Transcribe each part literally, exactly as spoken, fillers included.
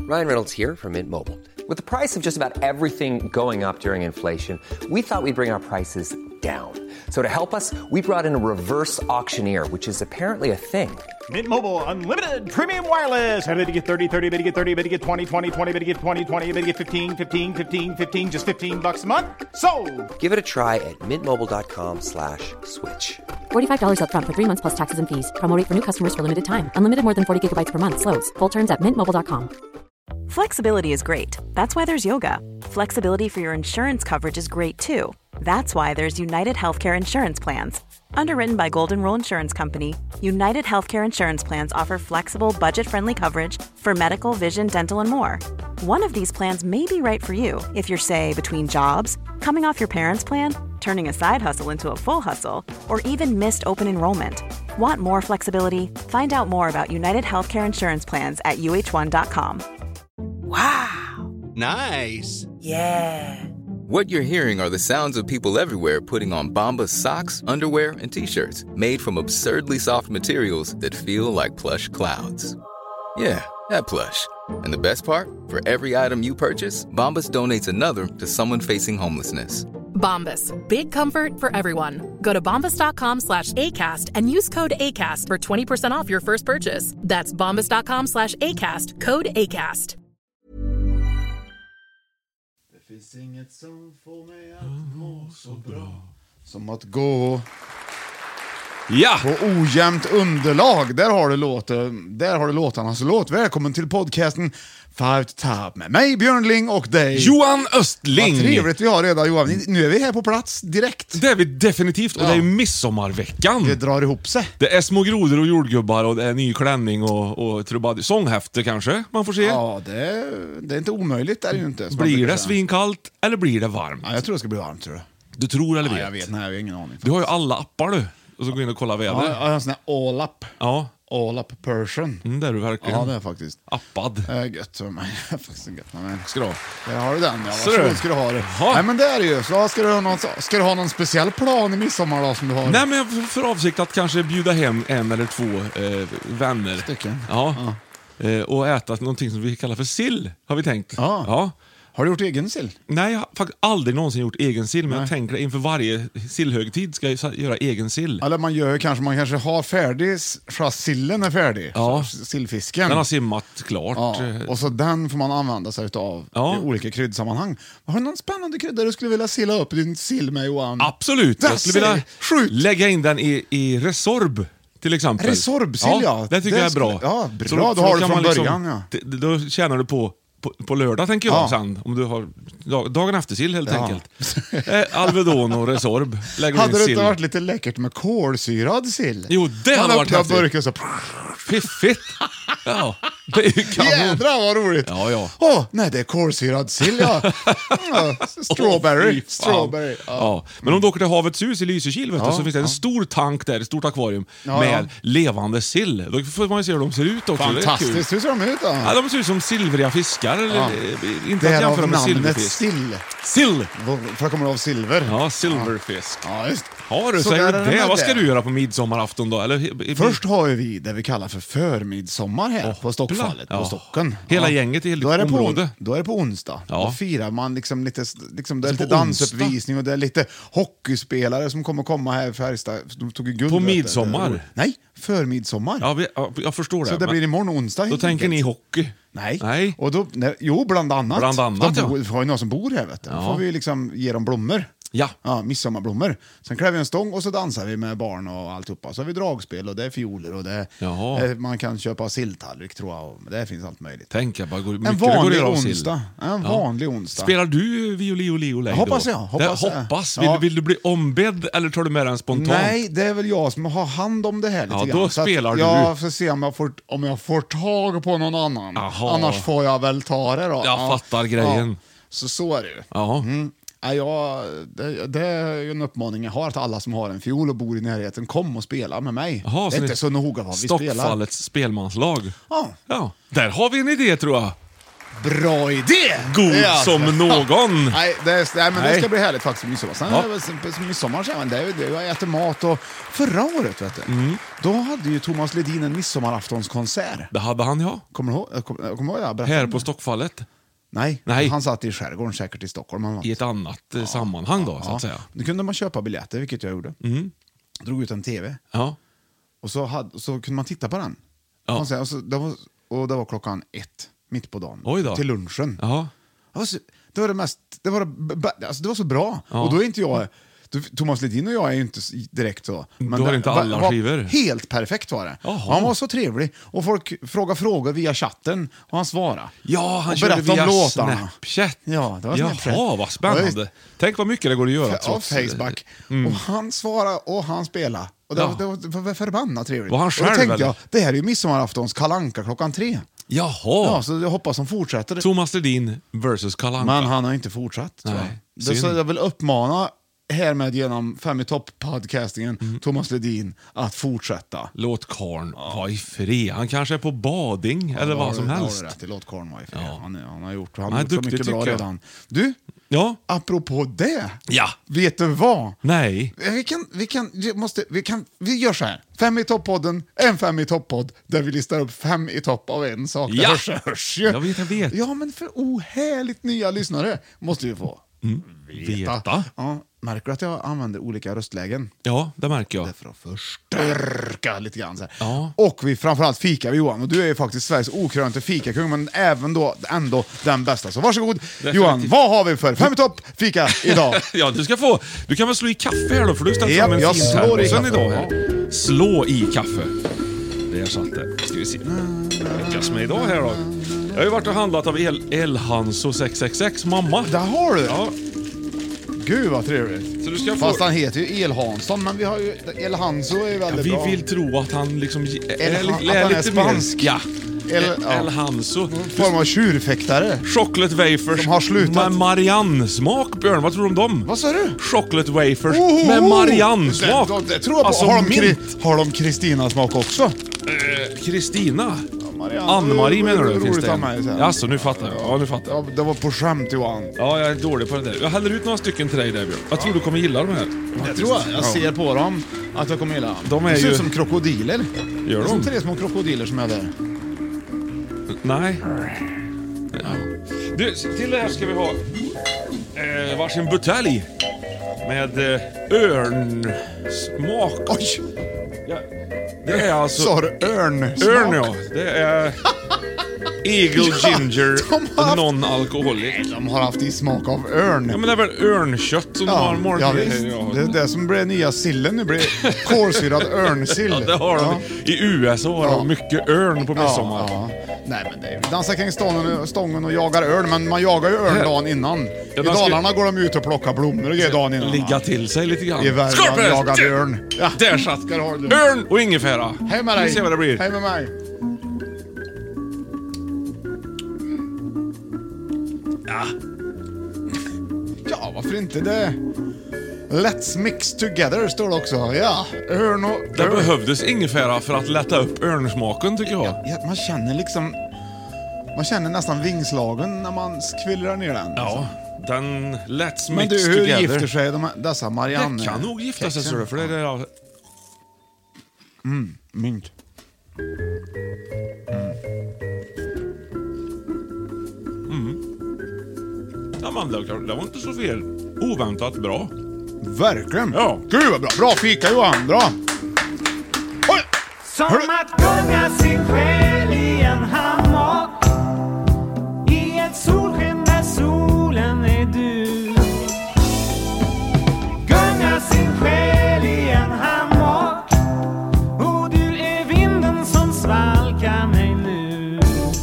Ryan Reynolds here from Mint Mobile. With the price of just about everything going up during inflation, we thought we'd bring our prices down. So to help us, we brought in a reverse auctioneer, which is apparently a thing. Mint Mobile Unlimited Premium Wireless. How to get thirty, thirty, how to get thirty, how to get twenty, twenty, twenty, how to get twenty, twenty, how to get fifteen, fifteen, fifteen, fifteen, just fifteen bucks a month? Sold! Give it a try at mintmobile.com slash switch. forty-five dollars up front for three months plus taxes and fees. Promo rate for new customers for limited time. Unlimited more than forty gigabytes per month. Slows full terms at mint mobile dot com. Flexibility is great. That's why there's yoga. Flexibility for your insurance coverage is great too. That's why there's United Healthcare Insurance Plans. Underwritten by Golden Rule Insurance Company, United Healthcare Insurance Plans offer flexible, budget-friendly coverage for medical, vision, dental, and more. One of these plans may be right for you if you're, say, between jobs, coming off your parents' plan, turning a side hustle into a full hustle, or even missed open enrollment. Want more flexibility? Find out more about United Healthcare Insurance Plans at U H one dot com. Wow. Nice. Yeah. What you're hearing are the sounds of people everywhere putting on Bombas socks, underwear, and T-shirts made from absurdly soft materials that feel like plush clouds. Yeah, that plush. And the best part? For every item you purchase, Bombas donates another to someone facing homelessness. Bombas. Big comfort for everyone. Go to bombas.com slash ACAST and use code ACAST for twenty percent off your first purchase. That's bombas.com slash ACAST. Code ACAST. Det finns inget som får mig att må så bra som att gå ja. på ojämnt underlag. Där har du låten, där har du låtarnas låt. Välkommen till podcasten Five to Top med mig, Björn Ling, och dig, Johan Östling. Vad trevligt vi har redan, Johan. Nu är vi här på plats direkt. Det är vi definitivt, och ja. Det är ju midsommarveckan. Det drar ihop sig. Det är små grodor och jordgubbar och det är ny klänning och, och trubadur. Sånghäfte kanske, man får se. Ja, det är, det är inte omöjligt, det är ju inte. Blir det svinkallt eller blir det varmt? Ja, jag tror det ska bli varmt, tror du. Du tror eller vet? Ja, jag vet, nej, jag har ingen aning. Du har ju alla appar du. Och så går in och kolla väder. Ja, jag har en sån här all-up. Ja. All-up person. Mm, det är du verkligen. Ja, det är faktiskt. Appad. Det är gött för mig. Det är faktiskt gött för mig. Ska du ha? Jag har du den, ja. Så Varsågod du? ska du ha det. Ja. Nej, men det är det ju. Så ska du ha någon, ska du ha någon speciell plan i midsommar då som du har? Nej, men jag har för avsikt att kanske bjuda hem en eller två eh, vänner. Stycken. Ja. ja. Eh, och äta någonting som vi kallar för sill, har vi tänkt. Ja. ja. Har du gjort egen sill? Nej, jag har faktiskt aldrig någonsin gjort egen sill. Men Nej. jag tänker att inför varje sillhögtid ska jag göra egen sill. Eller man gör kanske, man kanske har färdig, så sillen är färdig. Ja. Så sillfisken. Den har simmat klart. Ja, och så den får man använda sig av Ja. i olika kryddsammanhang. Har du någon spännande krydda du skulle vilja silla upp din sill med, Johan? Absolut, jag skulle vilja Skjut. lägga in den i, i Resorb till exempel. Resorb-sill, ja. ja. Det tycker Det jag är bra. skulle- ja, bra. Så Då så har du kan från man liksom- början, ja. d- Då tjänar du på På, på lördag tänker jag Ja. sen, om du har dag, dagen efter sill helt Ja. enkelt. Eh, Alvedon och Resorb. Lägger Hade in det sill. inte varit lite läckert med kolsyrad sill? Jo, det hade Man varit öppnar häftigt. burken så... Fiffigt. Ja, det är ju kanon. Jädrar vad roligt. Ja, ja. Åh, nej, det är kolsyrad sill, ja. ja strawberry. Åh, fy fan. strawberry. Ja. Ja. Men om du åker till Havets hus i Lysekil vet du, Ja, så finns det en ja. stor tank där, ett stort akvarium Ja, med ja. levande sill. Då får man ju se hur de ser ut också. Det är kul. Fantastiskt. Hur ser de ut då? Ja, de ser ut som silvriga fiskar. Eller, Ja. eh, inte Det att är jämföra av med namnet silverfisk. sill. Sill! För det kommer av silver. Ja, silverfisk. Ja, just. Har du, Så säger där du är det? med Vad ska det. du göra på midsommarafton då? Eller, Först har ju vi det vi kallar för förmidsommar här Oh, på Stockfallet, ja. på Stocken. Hela gänget i hela då är, det område. på, då är det på onsdag. Ja. Då firar man liksom lite, liksom, det är Så lite på dansuppvisning och det är lite hockeyspelare som kommer komma här i Färjestad. De tog ju guld. På vet du. midsommar? Nej, förmidsommar. Ja, vi, ja, jag förstår det. Så det men blir imorgon onsdag. då helt tänker enkelt. ni hockey? Nej. Nej. Och då, nej, jo, bland annat. Bland annat, de ja. bor, vi har ju någon som bor här, vet du. Då Ja. får vi liksom ge dem blommor. Ja. Ja, midsommarblommor. Sen klär vi en stång och så dansar vi med barn och alltihopa. Så har vi dragspel och det är fioler och det Jaha. eh, man kan köpa silltallrik tror jag. Och det finns allt möjligt. Tänk jag bara, går, En mycket det går vanlig att göra av sill. onsdag. En vanlig onsdag. Spelar du violi och leo Hoppas jag, hoppas det, jag. hoppas. Vill, Ja. vill du bli ombedd eller tar du med den spontant? Nej, det är väl jag som har hand om det här lite Ja, grann. då Så att spelar du. Jag får se om jag får, om jag får tag på någon annan. Aha. Annars får jag väl ta det då. Jag fattar grejen. Ja. Så så är det ju. Ja. Mm. Ja, jag, det, det är ju en uppmaning jag har till alla som har en fiol och bor i närheten. Kom och spela med mig. Jaha, det är ni- inte så noga vad vi spelar. Stockfallets spelmanslag. Ja. Ja. Där har vi en idé tror jag. Bra idé! God Det är alltså- som någon. Nej, det, är, nej, men Nej. det ska bli härligt faktiskt med midsommar. Sen Ja. är det väl som- midsommar så, men det är ju det. Jag äter mat och förra året vet du. Mm. Då hade ju Thomas Ledin en midsommaraftonskonsert. Det hade han, ja. Kommer du ihåg? Kommer, kommer du ihåg det? Jag berättade Här om på det. Stockfallet. Nej, Nej. han satt i skärgården säkert i Stockholm. eller något. I ett annat eh, sammanhang då, så att säga. Då kunde man köpa biljetter, vilket jag gjorde. Mm. Drog ut en tv. Ja. Och så, hade, så kunde man titta på den. Ja. Och, så, och, så, det var, och det var klockan ett, mitt på dagen. Oj då. Till lunchen. Ja. Det var, så, det var det mest, det var, det, b- alltså det var så bra. Ja. Och då är inte jag, då, Thomas Ledin och jag är ju inte s- direkt så. Då är det inte var- alla var skivor. Helt perfekt var det. Jaha. Och han var så trevlig. Och folk frågade frågor via chatten och han svarade. Ja, han och körde berättade via om låtarna. Snapchat. Ja, det var Jaha, Snapchat. vad Ja, spännande. visst. Tänk vad mycket det går att göra Ja, trots... Facebook. Och han svarade och han spelade. Och det, Ja. var, det, var, det var förbannat trevligt. Var han och då själv, tänkte eller? jag, det här är ju midsommaraftons Kalle Anka klockan tre. Jaha. Ja, så jag hoppas de fortsätter. Thomas Ledin versus Kalle Anka. Men han har inte fortsatt. Tror jag. Nej, Det, så synd. jag vill uppmana härmed genom Fem i topp-podcastingen Mm. Thomas Ledin att fortsätta. Låt karln vara i fred. Han kanske är på bading eller Ja, vad som det har du helst. rätt i. Låt karln vara i fred. Ja. Han, är- han har gjort, han Han har är gjort så duktig, mycket bra tycker jag. redan. Du, Ja. apropå det. Ja. Vet du vad? Nej. Vi kan, vi kan, vi måste, vi kan, vi gör så här. Fem i topp-podden, en fem i topp-podd där vi listar upp fem i topp av en sak. Ja. Det hörs, hörs ju. Jag vet, jag vet. Ja, men för ohärligt nya lyssnare måste vi få. Veta. Ja, märker du att jag använder olika röstlägen? Ja, det märker jag. Det är för att förstärka lite grann. Så här. Ja. Och vi framförallt fikar vi, Johan. Och du är ju faktiskt Sveriges okrönte fikakung, men även då ändå den bästa. Så varsågod, Definitivt. Johan. Vad har vi för fem i topp fika idag? Ja, du ska få... Du kan väl slå i kaffe här då, för du ställer Ja, fram en jag fin slår i termosen kaffe. idag här. Slå i kaffe. Där satt det. Ska vi se. Lyckas med idag här då. Jag har ju varit och handlat av El, El Hanso sex sex sex, mamma. Där har du det. Ja, Gud vad trevligt. så du ska få... Fast han heter ju El Hansson, men vi har ju... El Hanso är ju Ja, väldigt vi bra. vill tro att han liksom är, El- är, att li- är han är lite spansk. mer... Ja. El- El, ja. El Hanso. En form av tjurfäktare. Chocolate wafers De har slutat. med Marianne-smak, Björn. Vad tror du om dem? Vad sa du? Chocolate wafers Oh, med oh, Marianne-smak. Det, det tror jag på. Alltså, har, de mint. Kri- har de Kristina-smak också? Eh, Kristina? Marianne. Ann-Marie menar du? Roligt Finns det av en? mig, så här. Jaså, nu fattar jag. Ja, nu fattar jag. Ja, det var på skämt, Johan. Ja, jag är dålig på det där. Jag häller ut några stycken till dig där, Björn. Jag tror du kommer gilla de här. Jag tror jag. Jag ser på dem att jag kommer gilla dem. De är det ser ju- ut som krokodiler. Gör Det är som de? tre små krokodiler som är där. Nej. Ja. Du, till det här ska vi ha eh, varsin butelj med eh, örnsmak. Oj! Ja, det är alltså... Sa du örn? Örn, ja. Det är Eagle Ja, Ginger de har haft- non-alcoholic. De har haft i smak av örn. Ja, men det är väl örnkött som de har Ja, målat ja, det. visst. Ja. Det är det som blir nya sillen nu. Blir kolsyrad örnsill. Ja, det har de. Ja. I U S A har Ja. de mycket örn på midsommar. Ja, ja. Nej, men det är, dansar kring stången, stången och jagar örn, men man jagar ju örn Här. dagen innan. I Ja, man ska- Dalarna går de ut och plockar blommor och grejer dagen innan. Ligga till sig lite grann. I Värmland Skorpes! jagar vi örn. Ja. Där satt Ska du ha det. örn och ingefära. Hej med dig. Vi ser vad det blir. Hej med mig. Ja. Ja, varför inte det? Let's mix together står det också. Ja, örn och Det örn. behövdes ingefära för att lätta upp örnsmaken, tycker jag. Ja, man känner liksom... Man känner nästan vingslagen när man skvillrar ner den. Ja, den Let's Men mix du, hur together. gifter sig de här, dessa Marianne... Det kan nog gifta sig, kexen? så det, för det är det. Mynt. Ja, men det, det var inte så fel. Oväntat bra. Verkligen. Ja. Gud vad bra. Bra fika, Johan. Bra. Oj! Som Hörru. att gunga sin själ i en hammock i ett solsken där solen är du. Gunga sin själ i en hammock och du är vinden som svalkar mig nu.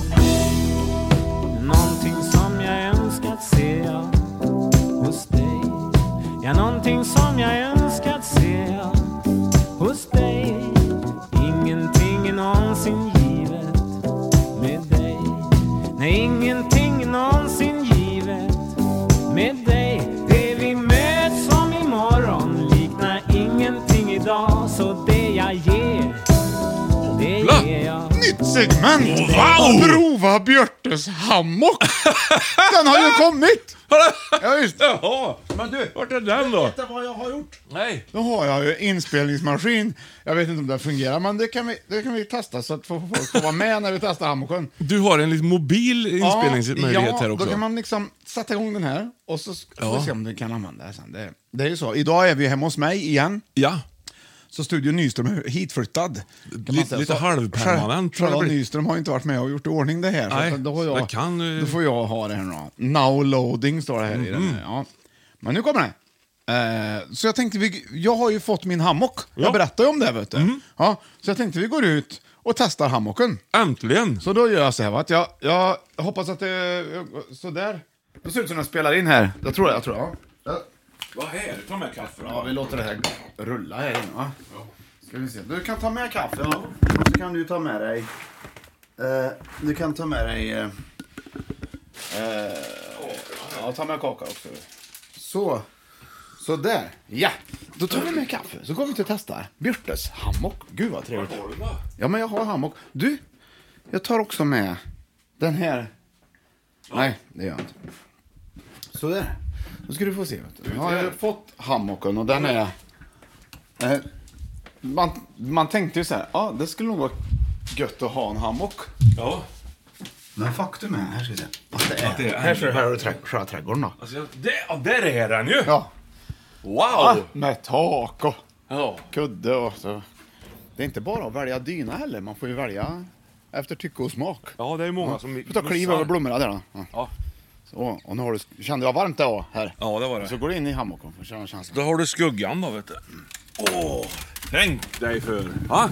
Någonting som jag önskat se jag hos dig. Ja, någonting som jag önskat se jag hos dig. Ingenting är någonsin givet med dig. Nej, ingenting är någonsin givet med dig. Det vi möts som imorgon liknar ingenting idag. Så det jag ger, det Bla. ger jag. Nytt segment. Wow! Prova Björtes hammock. Den har ju kommit. Ja, just. Jaha. Men du, vart är den då? vet du vad jag har gjort? Nej. Då har jag ju inspelningsmaskin. Jag vet inte om det fungerar, men det kan vi, det kan vi testa så att folk får vara med när vi testar hammocken. Du har en liten mobil inspelningsmöjlighet ja, här också. Då kan man liksom sätta igång den här och så ska Ja. vi se om du kan använda det sen. Det, det är ju så. Idag är vi hemma hos mig igen. Ja. Så Studio Nyström är hitflyttad. Lite, lite halvpermanent. Charlotte Nyström har inte varit med och gjort i ordning det här. Nej, så då, har jag, det kan, uh... då får jag ha det här nu. Now loading står det här mm. i den här. Ja. Men nu kommer det. Uh, så jag tänkte, vi, jag har ju fått min hammock. Ja. Jag berättade ju om det, vet du. Mm. Ja, så jag tänkte vi går ut och testar hammocken. Äntligen! Så då gör jag så här, att jag, jag hoppas att det så där. Det ser ut som att jag spelar in här. Jag tror jag, jag tror jag. Ja. Vad här? Ta med kaffe. Ja, vi låter det här rulla här inne, va? Ja. Ska vi se. Du kan ta med kaffe, ja. Och så kan du ta med dig... Eh, du kan ta med dig... Eh, eh, ja, ta med kaka också. Så. Så där. Ja. Då tar vi med kaffe. Så går vi till att testa. Björtes hammock. Gud vad trevligt. Vad har du då? Ja, men jag har hammock. Du, jag tar också med den här. Ja. Nej, det gör jag inte. Så där. Då ska du få se. Vet du. Jag har fått hammocken och den är... Eh, man, man tänkte ju så här, ja, det skulle nog vara gött att ha en hammock. Ja. Men faktum är, här ska vi se. Att det är, att det är här ser här har du själva trädgården då. Alltså, det, ja, där är den ju! Ja. Wow! Ja, med tak och ja. kudde och så. Det är inte bara att välja dyna heller, man får ju välja efter tycke och smak. Ja, det är många som... Du får ta kliv över blommorna där då. Ja. Ja. Så, och nu har du, kände jag varmt det var här. Ja, det var det. Så går du in i hammocken för att känna känslan. Då har du skuggan då, vet du. Åh, tänk dig för. Ha?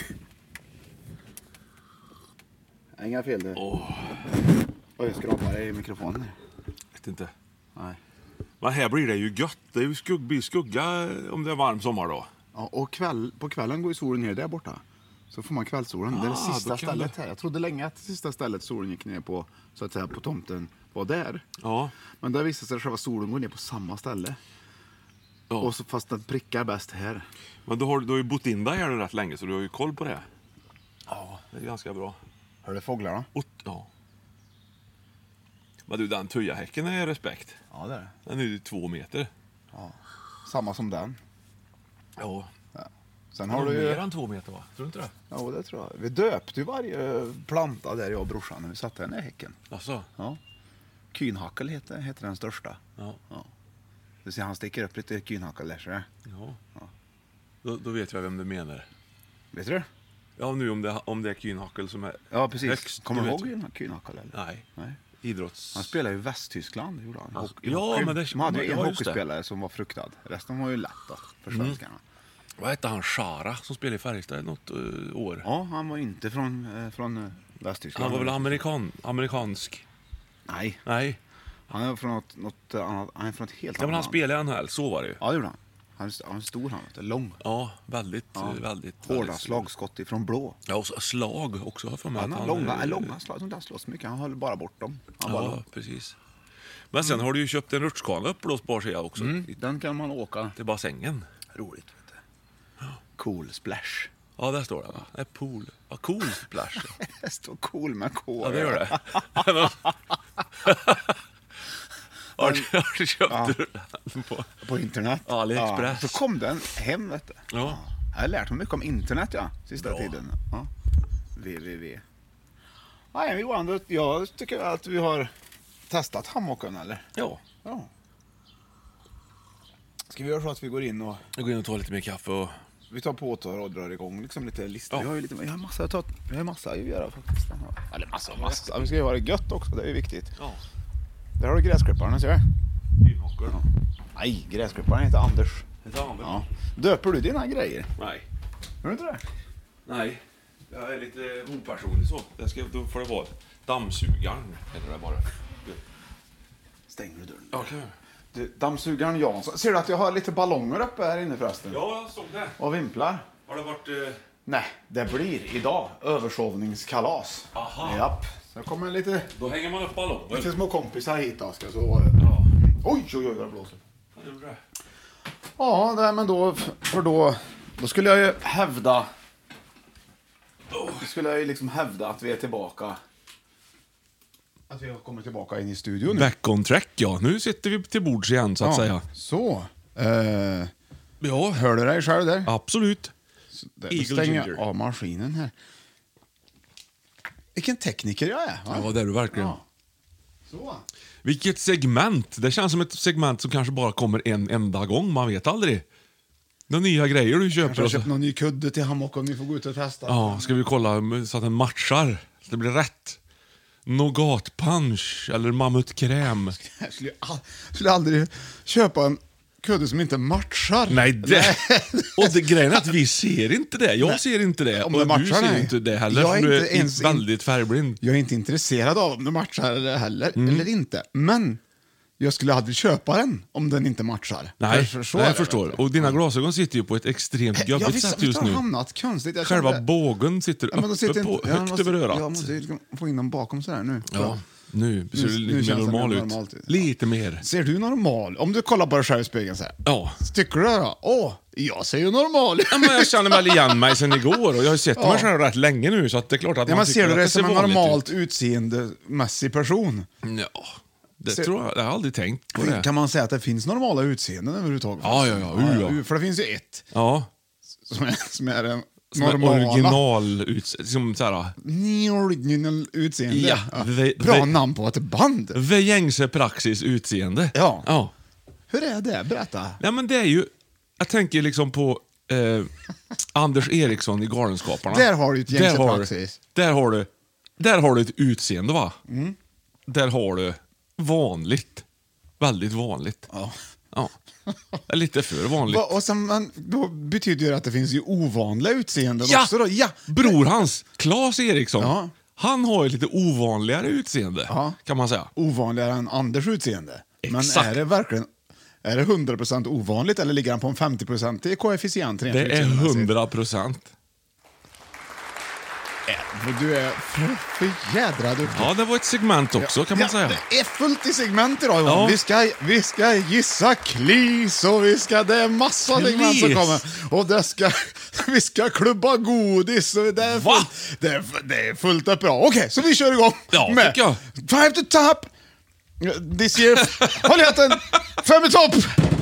Inga fel det. Åh. Oj, jag skrapar det i mikrofonen här. Vet inte. Nej. Men här blir det ju gött. Det är ju skugg, blir skugga om det är varm sommar då. Ja, och kväll, på kvällen går ju solen ner där borta. Så får man kvällssolen. Ah, det är det sista stället det... här. Jag trodde länge att det sista stället solen gick ner på, så att säga, på tomten var där. Ja. Men där visade sig att själva solen går ner på samma ställe. Ja. Och så fast den prickar bäst här. Men du har, du har ju bott in där här rätt länge så du har ju koll på det. Ja, det är ganska bra. Hör du fåglarna? Och, ja. Men du, den tujahäcken är respekt. Ja, det är det. Den är ju två meter. Ja. Samma som den. Ja. Ja. Sen har du ju... mer än två meter, va? Tror du inte det? Ja, det tror jag. Vi döpte ju varje planta där, jag och brorsan, när vi satte den i häcken. Alltså? Ja. Kynhackel heter, heter den största. Ja. Ja. Du ser, han sticker upp lite kynhackel där, så det. Ja. Ja. Då, då vet jag vem du menar. Vet du? Ja, nu om det, om det är kynhackel som är ja, precis. högst. Kommer du ihåg kynhackel? Nej. Nej. Idrotts... Han spelar ju i Västtyskland, gjorde han. Alltså, ja, men det... De hade ju en ja, hockeyspelare som var fruktad. Resten var ju lätt då, för svenskarna. Mm. Vad hette han? Shara som spelade i Färjestad något uh, år? Ja, han var inte från, uh, från uh, Västtyskland. Han var väl amerikan, amerikansk? Nej. Nej. Han är från något, något annat, han är från ett helt annat. Ja, men han spelade i N H L, så var det ju. Ja, det gjorde han. Han är stor, han är lång. Ja, väldigt, ja. väldigt. Hårda väldigt slagskott ifrån blå. Ja, och slag också för mig. Han har långa, är... långa slag som där slåss mycket. Han håller bara bort dem. Han ja, bara... precis. Men sen mm. har du ju köpt en rutschkana uppblåsbar sig också. Mm, den kan man åka. Till bassängen. Roligt, vet du. Cool splash. Ja, där står det, va? Det är pool. Ja, cool splash. Det står cool med K. Ja, det gör det. Har du, har du köpt ja. den på... på internet? Ja, AliExpress. Ja. Så kom den hem, vet du. Ja. Jag har lärt mig mycket om internet, ja, sista Bra. tiden. Ja. www. Nej, Johan, jag tycker att vi har testat hammocken, eller? Ja. Ja. Ska vi göra så att vi går in och... Jag går in och tar lite mer kaffe och... Vi tar på och drar igång liksom lite listor. Ja. Vi har ju lite, vi har massa att ta, vi har massa att göra faktiskt. Eller massa, massa. Vi ska göra det gött också, det är ju viktigt. Ja. Där har du gräsklipparen, ser du? Kynhockor. Ja. Nej, gräsklipparen heter Anders. Heter Anders? Ja. Döper du dina grejer? Nej. Gör du inte det? Nej. Jag är lite opersonlig så. Jag ska, då får det vara dammsugaren, heter det bara. Stänger du dörren? Ja, okay. Du, dammsugaren Jansson. Ser du att jag har lite ballonger uppe här inne förresten? Ja, jag såg det. Och vimplar. Har det varit... Eh... Nej, det blir idag översovningskalas. Aha. Japp. Så kommer lite... Då hänger man upp ballonger. Lite små kompisar hit då, ska så... Ja. Oj, oj, oj, vad det blåser. Vad gjorde det? Ja, det, men då... För då... Då skulle jag ju hävda... skulle jag ju liksom hävda att vi är tillbaka. Att vi har kommit tillbaka in i studion. Back on track, ja. Nu sitter vi till bords igen, så att ja, säga. Så. Uh, ja. Hör du dig själv där? Absolut. Så där, då stänger jag av maskinen här. Vilken tekniker jag är. Va? Ja, det är du verkligen. Ja. Så. Vilket segment. Det känns som ett segment som kanske bara kommer en enda gång. Man vet aldrig. Några nya grejer du köper. Jag har köpt någon ny kudde till hammock och vi får gå ut och testa. Ja, ska vi kolla så att den matchar. Så det blir rätt. Nougat punch eller mammutkräm. Jag skulle, all, skulle aldrig köpa en kudde som inte matchar. Nej, det. Och det grejen är att vi ser inte det. Jag nej. ser inte det. Om och det matchar, du ser nej. inte det heller. Jag är för inte du är ens väldigt färgblind. Jag är inte intresserad av om det matchar eller heller. Mm. Eller inte. Men jag skulle aldrig köpa den om den inte matchar. Nej, för, för nej jag förstår. Och dina glasögon sitter ju på ett extremt jobbigt sätt just nu. Jag har hamnat konstigt. Jag Själva kände... bågen sitter ja, uppe sitter på, inte... högt måste, över örat. Jag måste få in dem bakom sådär nu. Ja, nu ser du lite nu mer normal ut. Normalt. Lite mer. Ser du normal? Om du kollar på dig själv i spegeln så här. Ja. Tycker du det då? Åh, jag ser ju normal ut. Ja, men jag känner väl igen mig sen igår och jag har ju sett ja. mig själv rätt länge nu så att det är klart att ja, man men ser du det, det som en normalt ut. utseendemässig person? Ja. Det ser, tror jag, jag har aldrig tänkt på det. Kan man säga att det finns normala utseenden överhuvudtaget? Ja, ja, ja. Uh, ja. För det finns ju ett. Ja. Som är, som är en som normala. Är original utseende. Som såhär. Original utseende. Ja. Ja. The, Bra the, namn på ett band. The gängse praxis utseende. Ja. ja. Hur är det? Berätta. Ja, men det är ju... Jag tänker liksom på eh, Anders Eriksson i Galenskaparna. Där har du ett gängse där har, praxis. Där har du... Där har du ett utseende, va? Mm. Där har du vanligt. Väldigt vanligt. Ja. Ja. Lite för vanligt. Och sen, man, då betyder det att det finns ju ovanliga utseenden ja! också då. Ja! Bror hans, Claes Eriksson, ja. han har ju lite ovanligare utseende, ja. kan man säga. Ovanligare än Anders utseende. Exakt. Men är det verkligen... Är det hundra procent ovanligt eller ligger han på en femtio procent i koefficient? Det är hundra procent. Du är för, för jädra duktig. Ja, det var ett segment också, kan man ja, säga. Det är fullt i segment idag, Johan. Ja. Vi, ska, vi ska gissa klis och vi ska, det är massa Klis. segment som kommer. Och det ska, vi ska klubba godis. Och det, är fullt, det, är, det är fullt upp bra. Okej, okay, så vi kör igång ja, med jag. Five to top. This year. Håll i hatten. Fem i topp.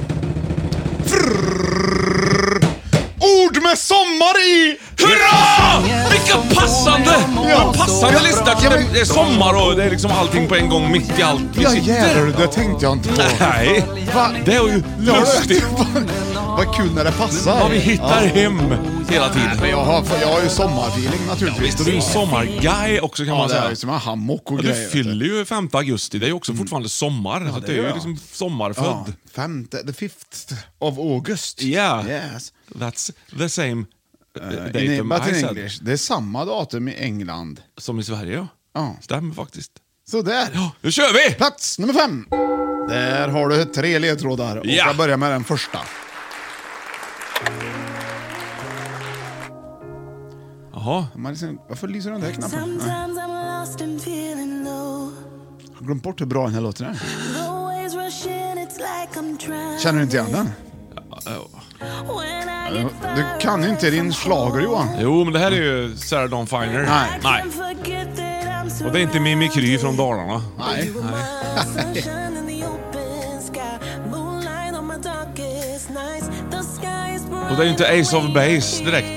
Ord med sommar i! Hurra! Vilka passande! Ja. Passande ja. lista. Ja, men... Det är sommar och det är liksom allting på en gång mitt i allt. Vi ja, sitter. jävlar, det tänkte jag inte på. Nej, Va? det är ju lustigt. Vad kul när det passar. Ja, vi hittar ja. hem hela tiden. Men jag har, jag har ju sommarfeeling naturligtvis. Ja, visst, du är ju sommarguy också, kan ja, man säga. Ja, det är som en hammock och ja, grejer. Du fyller ju femte augusti, det är ju också mm. fortfarande sommar. Ja, så det, det är ju liksom sommarfödd. Ja, femte, the fifth of August. Yeah, yes. That's the same uh, datum in, but in I English. Det är samma datum i England. Som i Sverige, ja. Ja. Stämmer faktiskt. Så där. Ja, nu kör vi! Plats nummer fem. Där har du tre ledtrådar. Och ja. jag börjar med den första. Jaha. Varför lyser den där knappen? Nej. Jag har glömt bort hur bra den här låten är. Känner du inte igen den? Ja, ja. Du kan ju inte din schlager, Johan. Jo, men det här är ju Sarah Dawn Finer. Nej. Nej. Och det är inte Mimikry från Dalarna. Nej. Nej. Och det är ju inte Ace of Base direkt.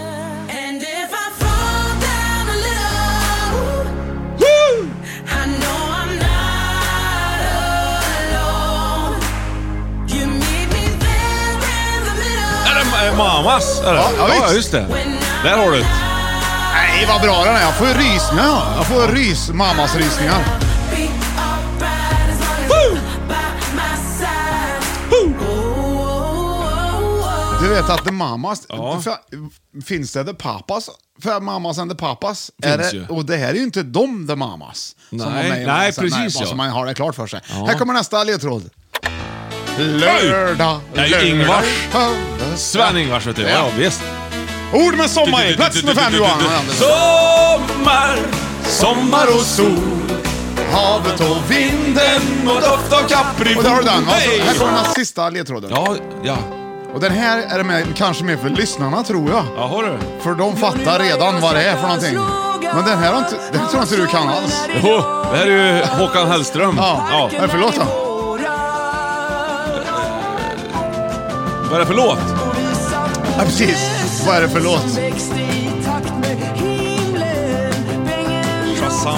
Mamas, eller? Ja, ja, ja, just det. Där har du. Nej, vad bra den är. Jag får ju rysningar. Jag får rys, mammas rysningar. Woo! Woo! Du vet att The Mamas, ja. finns det The Papas? För Mamas and The Papas. Finns är det, ju. Och det här är ju inte de The Mamas. Nej, som nej, nej sen, precis. Nej, Ja. så man har det klart för sig. Ja. Här kommer nästa ledtråd. Lördag, det är ju Ingvars. Sven Ingvars, vet du. Ja, ja visst. Ord med sommar i. Plats nummer fem, Johan. Sommar, sommar och sol. Havet och vinden och doft av kaprifol. Och där har du den. Alltså, här kommer den sista ledtråden. Ja, ja. Och den här är det med, kanske mer för lyssnarna, tror jag. Ja, har du? För de fattar redan vad det är för någonting. Men den här har inte, den tror jag inte du kan alls. Jo, det här är ju Håkan Hellström. Ja, ja. Vad är det för låt då? Vad är det för låt? Ja, precis. Vad är det för låt? Shazam.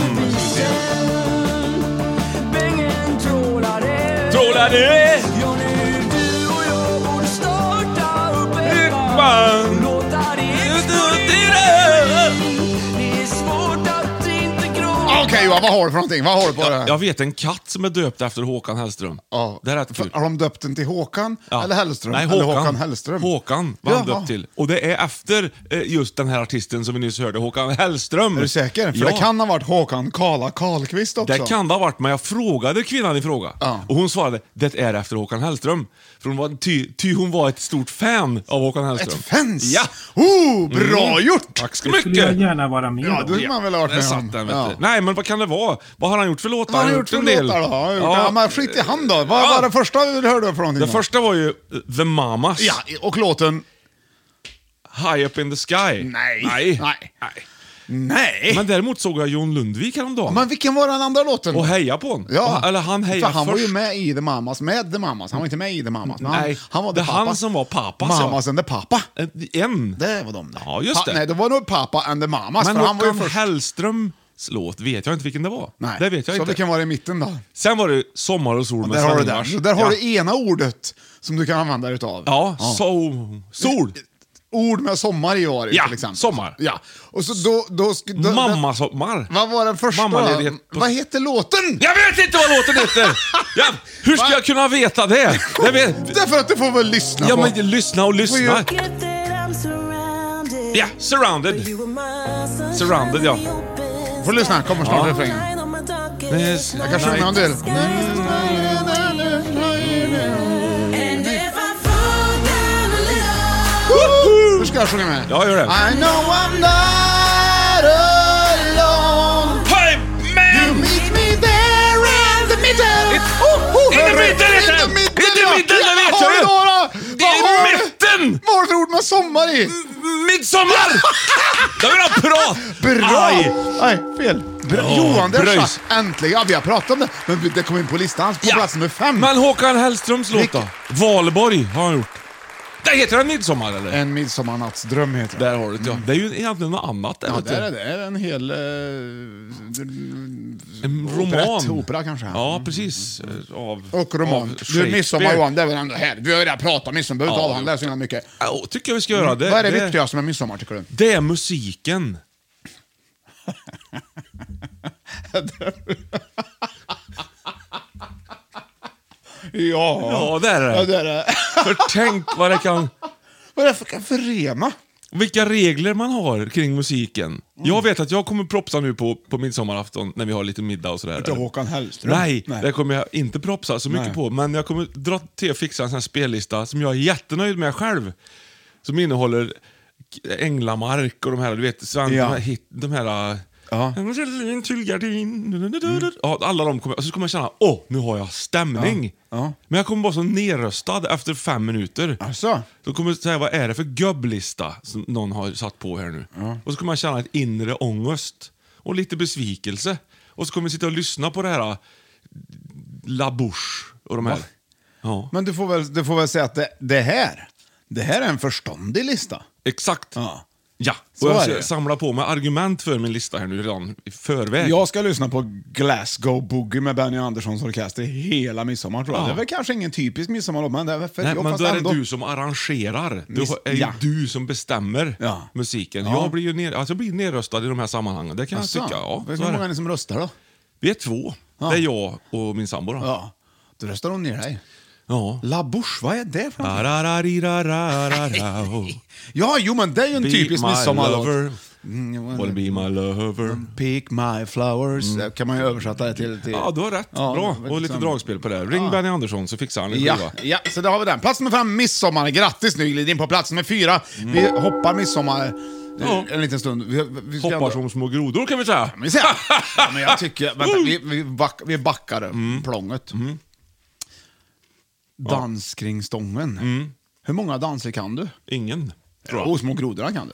Trålade! Okej, okay, vad har du för någonting? Vad har du på jag, det? Jag vet en katt som är döpt efter Håkan Hellström. Ja. Det är rätt kul. Har de döpt den till Håkan ja. eller Hellström? Nej, Håkan. Eller Håkan Hellström. Håkan var han döpt till. Och det är efter eh, just den här artisten som vi nyss hörde, Håkan Hellström. Är du säker? För ja. det kan ha varit Håkan Karla Karlqvist också. Det kan det ha varit, men jag frågade kvinnan i fråga. Ja. Och hon svarade, det är efter Håkan Hellström. För hon var, ty, ty hon var ett stort fan av Håkan Hellström. Ett fans? Ja! Oh, bra mm. gjort! Tack så mycket! Skulle jag mycket! gärna vara med Ja, då. du man väl ha varit med satt om. den, vet Ja. du. Nej, men vad kan det vara? Vad har han gjort för låtar? Vad har han gjort för låtar då? Ja. Ja, men skit i han då. Vad Ja. var det första du hörde för någonting? Det då? första var ju The Mamas. Ja, och låten... High Up in the Sky. Nej. Nej. Nej. Nej. Nej. Men däremot såg jag Jon Lundvik häromdagen. Men vilken var den andra låten? Och heja på honom. Ja. Eller han hejar För han först. var ju med i The Mamas, med The Mamas. Han var inte med i The Mamas. Men han, Nej, han var det The är han Papa. som var Papas. Mamas and the Papa. Ja. En. Det var de där. Ja, just det. Pa- nej, det var nog Papa and the Mamas. Men för han var ju Håkan först. Hellströms låt vet jag inte vilken det var. Nej. Det vet jag så inte. det kan vara i mitten då. Sen var det Sommar och sol med Där har du Sven-Ingvars. där. Där har ja. du ena ordet som du kan använda dig utav. Ja, so, sol. Ord med sommar i år Ja, till exempel. sommar. Ja. Och så då... då, sk- då Mamma sommar. Vad var den första? Mammaledighet på- Vad heter låten? Jag vet inte vad låten heter! Ja, hur ska Va? jag kunna veta det? Jag vet. Därför att du får väl lyssna Ja, på... men lyssna och lyssna. ju- Ja, surrounded. Surrounded, ja. Får du lyssna, kommer snart Ja. refrängen. Yes, Jag kan sjunga en del. Hur ska jag sjunga med? Ja, gör det. I know I'm not alone. Hey, You man! meet me there in the middle. Oh, oh, In the hörru. middle, heter det. In the middle, In the ja. middle, det vet Har jag du ju. några? Det är Vad har i du? mitten! Vad har du för ord med sommar i? Midsommar! Det var bra! Bra! Aj. Nej, fel. Bra. Ja, Johan, det är bröjs. så- äntligen. Ja, vi har pratat om det, men det kom in på listan på plats nummer fem. Men Håkan Hellströms låt då? Valborg har han gjort. Det heter den Midsommar eller? En midsommarnattsdröm heter det. Där har du det, ja. Det är ju egentligen något annat där, Ja, vet du. där är det. Det är en hel... Uh, En operett, roman. Opera kanske. Ja, precis. Av, Och roman. av Du, Shakespeare. midsommar Johan, det är väl ändå här. Vi har ju redan pratat om midsommar, behöver Ja, inte han läser så himla mycket. Ja, tycker jag vi ska göra. Det, Vad är det, det, viktigaste med midsommar tycker du? det är musiken. Ja. Ja, det är det. Ja, det är det. För tänk vad det kan... Vad är det för kan förena? Vilka regler man har kring musiken. Jag vet att jag kommer propsa nu på, på midsommarafton när vi har lite middag och sådär. Inte Håkan Hellström. Nej, Nej. det kommer jag inte propsa så mycket Nej. på. Men jag kommer dra till och fixa en sån här spellista som jag är jättenöjd med själv. Som innehåller Änglamark och de här, du vet, Sven, Ja. de här, hit, de här Ja. En tullgardin. Ja, alla de kommer, och så kommer jag känna, åh, nu har jag stämning. Ja. Ja. Men jag kommer vara så nerröstad efter fem minuter. Alltså? Då kommer jag säga, vad är det för gubblista som någon har satt på här nu? Och så kommer jag känna ett inre ångest och lite besvikelse. Och så kommer jag sitta och lyssna på det här La Bouche och de här. Va? Ja. Men du får väl, du får väl säga att det, det här, det här är en förståndig lista. Exakt. Ja. Ja, Så och jag är ska det. samla på mig argument för min lista här nu redan i förväg. Jag ska lyssna på Glasgow Boogie med Benny Anderssons orkester hela midsommar tror jag. Ja. Det är väl kanske ingen typisk midsommarlåt, men det är väl för Nej, jag men fast då är det ändå. du som arrangerar. Du Miss- är ju ja. du som bestämmer Ja. musiken. Ja. Jag blir ju ner, alltså jag blir nerröstad i de här sammanhangen. Det kan Asså, jag tycka. Ja, vet så du hur är många är det. ni som röstar då? Vi är två. Ja. Det är jag och min sambo. Då. Ja, då röstar hon ner dig. Ja. La Bouche, vad är det för någonting? Arararararararao. Ja, jo men det är ju en Be typisk my midsommarlåt. lover. Wanna be my lover. Pick my flowers. Mm. Kan man ju översätta det till... till... Ja, du har rätt. Ja, Bra. vet Och lite som- dragspel på det. Ring Ja. Benny Andersson så fixar han en Ja, skiva. ja, så där har vi den. Plats nummer fem, midsommar. Grattis, nu glider in på plats nummer fyra. Vi hoppar midsommar Ja. en liten stund. Vi, vi ska Hoppar ändå- som små grodor kan vi säga. Vi ser. Ja, men jag tycker... Vänta, vi, vi, back, vi backar plånget. Dans kring stången. Hur många danser kan du? Ingen, tror jag. Och små grodorna kan du.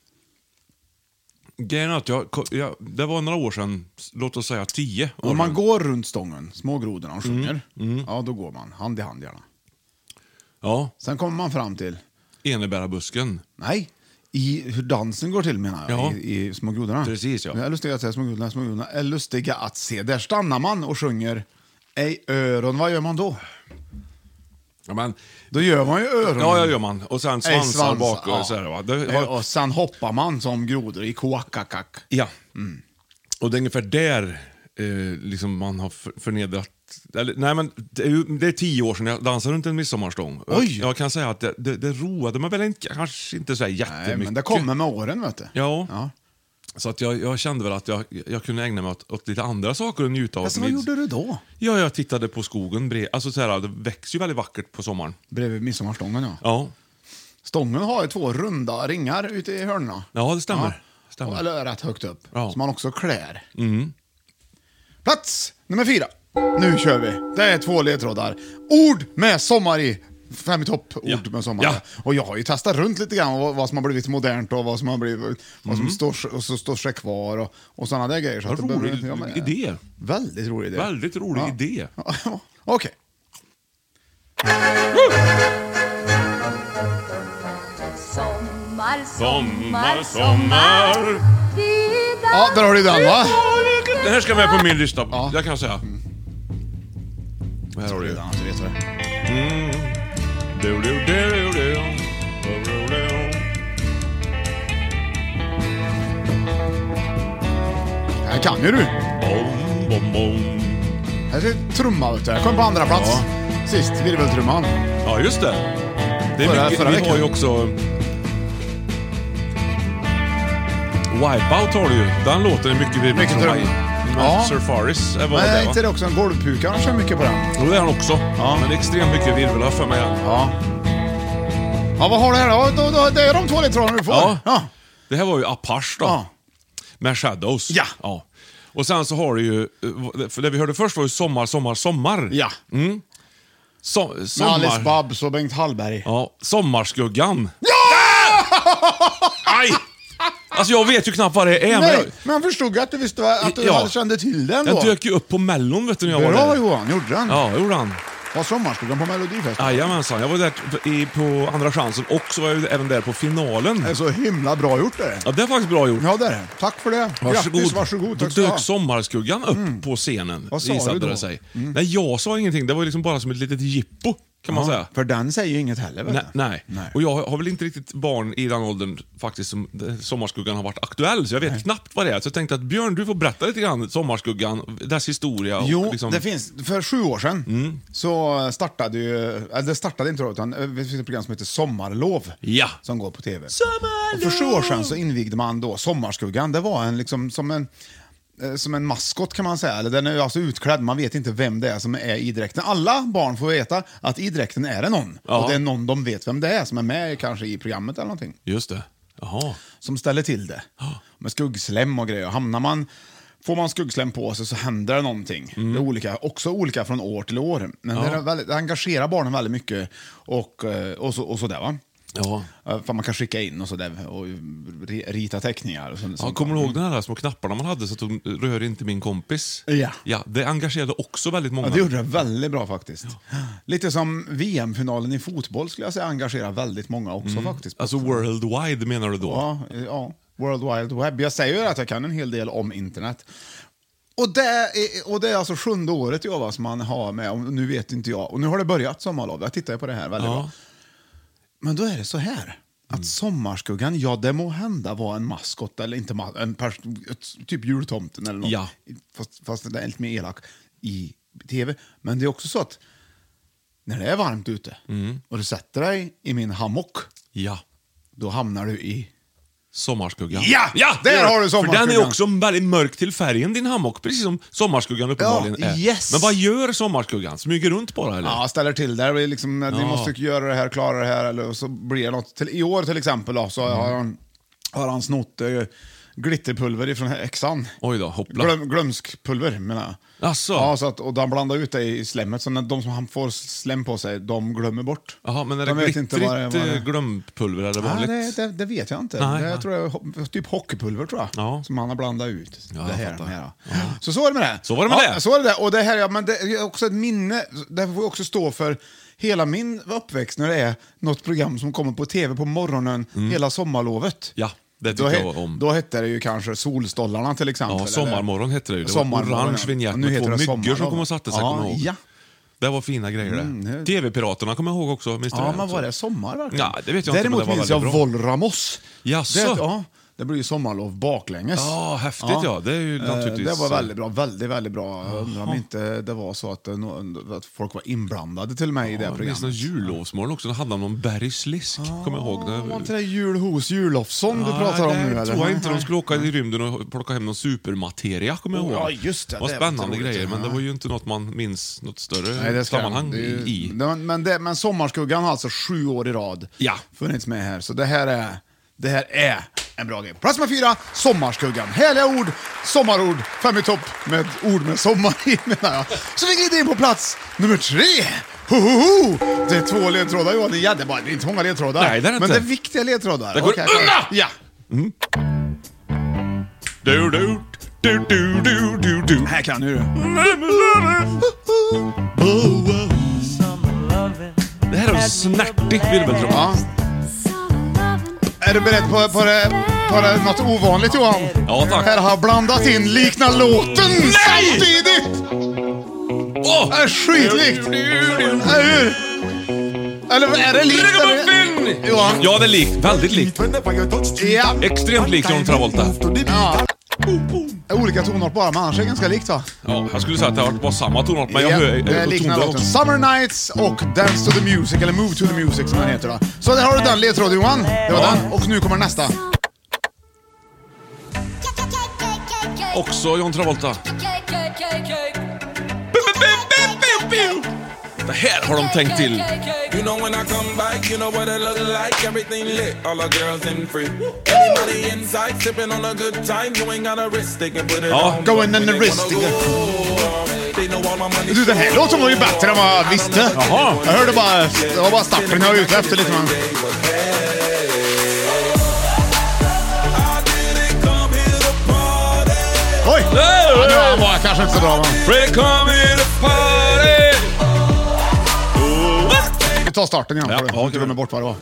Grejen är att jag, jag, det var några år sedan, låt oss säga tio år Om man sedan. går runt stången, små grodorna och sjunger, Mm, mm. ja då går man hand i hand gärna. Ja. Sen kommer man fram till... Enebärabusken. Nej, i hur dansen går till menar jag, Ja. i, i små grodorna. Precis, ja. Det är lustiga att säga små grodorna, små grodorna är lustiga att se. Där stannar man och sjunger Ej öron, vad gör man då? Ja, men, Då gör man ju öron. ja, ja, gör man. Och sen Ej, svansar svans, bak och ja. så här, va? Det Eh, har, Och sen hoppar man som grodor i koakakak. ja. Och det är ungefär där eh, liksom man har för, förnedrat... Eller, nej, men det är, ju, det är tio år sedan jag dansade runt en midsommarstång. Oj! Jag, jag kan säga att det, det, det roade mig väl inte, kanske inte så här jättemycket. Nej, men det kommer med åren, vet du. Ja. Ja. Så att jag, jag kände väl att jag, jag kunde ägna mig åt, åt lite andra saker och njuta av. Alltså, vad gjorde du då? Ja, jag tittade på skogen. Bre- alltså, så här, det växer ju väldigt vackert på sommaren. Bredvid midsommarstången, ja. Ja, Stången har ju två runda ringar ute i hörnorna. ja det stämmer. Ja. stämmer. Eller rätt högt upp. Ja. Som man också klär. Mm. Plats nummer fyra. Nu kör vi. Det är två ledtrådar. Ord med sommar i. Fem i topp ord Ja. med sommar. Ja. Och jag har ju testat runt lite grann vad, vad som har blivit modernt och vad som har blivit vad som står, och så står sig kvar och, och sådana där grejer. Så Vad att det rolig behöver- ja, men- idé. Väldigt rolig idé. Väldigt rolig Ja. idé. Ja, Okej. Sommar, Sommar, sommar. Ja, där har du den, va? Det här ska med på min lista. Ja. Jag kan säga. Här har du ju. Den, alltså, vet du det. Mm. Du, du, du, du, du. Du, du, du. Här kan ju du. Bom, bom, bom. Här är trumma, vet du. Jag kom på andra plats. Ja. Sist, virveltrumman. Ja, just det. Det är Förra- mycket, förra vi veckan. har ju också... Wipeout har du ju. Den låten är mycket virvel. Mycket trum. Ja. Ja. Surfaris är vad Men det är va? inte det också en golvpuka? Han kör mycket på den. Jo, det är han också. Ja. Men det är extremt mycket virvel har jag för mig. Ja. Ja, vad har du här då? då, då det är de två ledtrådarna du får. Ja. Ja. Det här var ju Apache då. Ja. Med Shadows. Ja. ja. Och sen så har du ju... För det vi hörde först var ju Sommar, sommar, sommar. Ja. Mm. So, Med sommar... Alice Babs och Bengt Hallberg. Ja, Sommarskuggan. Aj! Alltså jag vet ju knappt vad det är. Men Nej, jag, men jag förstod att du visste att du Ja. hade kände till den då. jag dök ju upp på Mellon vet du när jag var Bra där. Johan, gjorde den? Ja, det gjorde han. Var Sommarskolan på Melodifestivalen? Jajamensan, jag var där i, på andra chansen och så var jag ju även där på finalen. Det är så himla bra gjort det. Ja, det är faktiskt bra gjort. Ja, det är det. Tack för det. Varsågod. Grattis, varsågod. Då Tack ska du ha. dök Sommarskuggan upp på scenen. Vad sa visade du då? det sig. Nej, jag sa ingenting. Det var liksom bara som ett litet jippo, kan man Ja, säga. För den säger ju inget heller, vet Nej, du. nej. Nej. Och jag har väl inte riktigt barn i den åldern faktiskt som Sommarskuggan har varit aktuell, så jag vet Nej. knappt vad det är. Så jag tänkte att Björn, du får berätta lite grann Sommarskuggan, dess historia. Och Jo, liksom... det finns. För sju år sedan Mm. så startade ju, eller det startade inte då, utan det finns ett program som heter Sommarlov. Ja. Som går på tv. Och för sju år sedan så invigde man då Sommarskuggan. Det var en liksom som en eh, som en maskot kan man säga. Eller den är alltså utklädd, man vet inte vem det är som är i dräkten. Alla barn får veta att i dräkten är det någon. Ja. Och det är någon de vet vem det är som är med kanske i programmet eller någonting. Just det. Jaha. Som ställer till det. Med skuggslem och grejer. Hamnar man, får man skuggslem på sig så händer det någonting. Det är olika, också olika från år till år. Men Ja. det, är väldigt, det engagerar barnen väldigt mycket. Och, eh, och, så, och så där va. Ja. Eh, För man kan skicka in och så där och ri- rita teckningar. Och så, Ja, sånt. kommer du ihåg de här små knapparna man hade så att de rör inte min kompis? Ja. Ja, det engagerade också väldigt många. Ja, det gjorde det väldigt bra faktiskt. Lite som V M-finalen i fotboll skulle jag säga engagerar väldigt många också faktiskt. Alltså worldwide menar du då? Ja, ja, World Wide Web. Jag säger ju att jag kan en hel del om internet. Och det är, och det är alltså sjunde året jag, va, som man har med, och nu vet inte jag. Och nu har det börjat sommarlov, jag tittar på det här väldigt Ja. bra. Men då är det så här, att Sommarskuggan, ja det må hända var en maskot, eller inte ma- en pers- ett- typ jultomten eller något. Ja. Fast, fast det är lite mer elak i tv. Men det är också så att när det är varmt ute och du sätter dig i min hammock, Ja. då hamnar du i... Sommarskuggan. Ja! ja Där det gör har det. du För den Sommarskuggan. är också väldigt mörk till färgen, din hammock. Precis som Sommarskuggan uppenbarligen Ja, är. yes. Men vad gör Sommarskuggan? Smyger runt bara eller? Ja, ställer till där. Det är liksom, Ni Ja. måste göra det här, klara det här. Eller så blir det något. Till, I år till exempel då, så har, han, har han snott eh, glitterpulver ifrån häxan. Oj då, hoppla. Glöm, glömskpulver menar jag. Asså? Ja, så att, och de blandar ut det i slemmet, så när de som han får slem på sig, de glömmer bort. Jaha, men är De det vet inte vad det- glittrigt vad det- eh, glömpulver eller Ja, vanligt? det, det, det vet jag inte. Nej, det, nej. jag tror jag är ho- typ hockeypulver tror jag. Ja. Som han har blandat ut. Ja, det jag här, fattar. med det. Så så var det med det. Så var det med ja, det. Så var det. Och det här, ja, men det är också ett minne. Det får också stå för hela min uppväxt när det är något program som kommer på tv på morgonen hela sommarlovet. Ja, det Då, tycker he- jag om. då hette det ju kanske Solstollarna till exempel. Ja, Sommarmorgon hette det ju. Det var Sommarmorgon, orange ja. vignett Och nu med heter två det myggor Sommarlov. som kom och satte sig, Ja, kommer jag ihåg. ja. Det var fina grejer det. Mm, T V-piraterna kommer jag ihåg också. Minns du Ja, det men också? var det sommar verkligen? Ja, det vet jag inte, Däremot men det var minns jag väldigt bra. Volramos. Jaså? Det, ja, det blir ju sommarlov baklänges. Ja, häftigt ja. Det är ju Eh, naturligtvis... Det var väldigt bra, väldigt, väldigt bra. Jag undrar om inte det var så att, det nå- att folk var inblandade till mig i det Ja, det minns programmet. någon jullovsmorgon också. Det handlade om Bergslisk. Kommer jag ihåg. Det Var inte det jul hos Julofsson du Ja, pratar om det nu? Eller? tror jag inte. De Nej. skulle åka i rymden och plocka hem någon supermateria, kommer jag Oh, ihåg. ja, just det. Det var Det var spännande otroligt, grejer, men ja. det var ju inte något man minns något större Nej, det ska sammanhang det är ju- i. det- Men, det, men Sommarskuggan har alltså sju år i rad Ja. funnits med här. Så det här är, det här är en bra grej. Plats med fyra, Sommarskuggan. Härliga ord, sommarord, fem i topp med ord med sommar i menar jag. Så vi glider in på plats nummer tre. Ho, ho, ho. Det är två ledtrådar Johan. Ja, det är bara- det är inte många ledtrådar. Nej, det är det men inte. det är viktiga ledtrådar. Det går Okej, undan! Ja. Du, du, du, du, du, du, du. Här kan du. Det här är en snärtig virveltrumma. Ja. Är du beredd på, på, det, på det, något ovanligt Johan? Ja, tack. Här har jag blandat in likna låten samtidigt! Åh! Det är skitlikt! Eller hur? Eller är det likt? Eller? Johan? Ja, det är likt. Väldigt likt. Ja. Extremt likt John Travolta. Ja. Olika tonart bara, men annars är det ganska likt va? Ja, jag skulle säga att det var samma tonart, men jag Ja, hör det är jag liknande tonade låten. också. Summer Nights och Dance to the Music, eller Move to the Music som den heter då. Så där har du den ledtråden Johan. Det var Ja. den. Och nu kommer nästa. Också John Travolta. Det här har de tänkt till. You know when I come back, you know what it look like. Everything lit, all the girls in free. Everybody inside, sipping on a good time. You ain't got a wrist, they can put it Ja, on. going in the When they wrist, wanna they go, they know all my money. Du, den här låten var ju bättre än vad jag visste. Jaha. Jag hörde bara, det var bara starten jag var ute efter lite grann. Oj! Ja, nu var han kanske inte så bra va? Freddy come in the party. Vi tar starten igen. Ja, Ja, ja, jag inte kul. glömmer bort vad det var.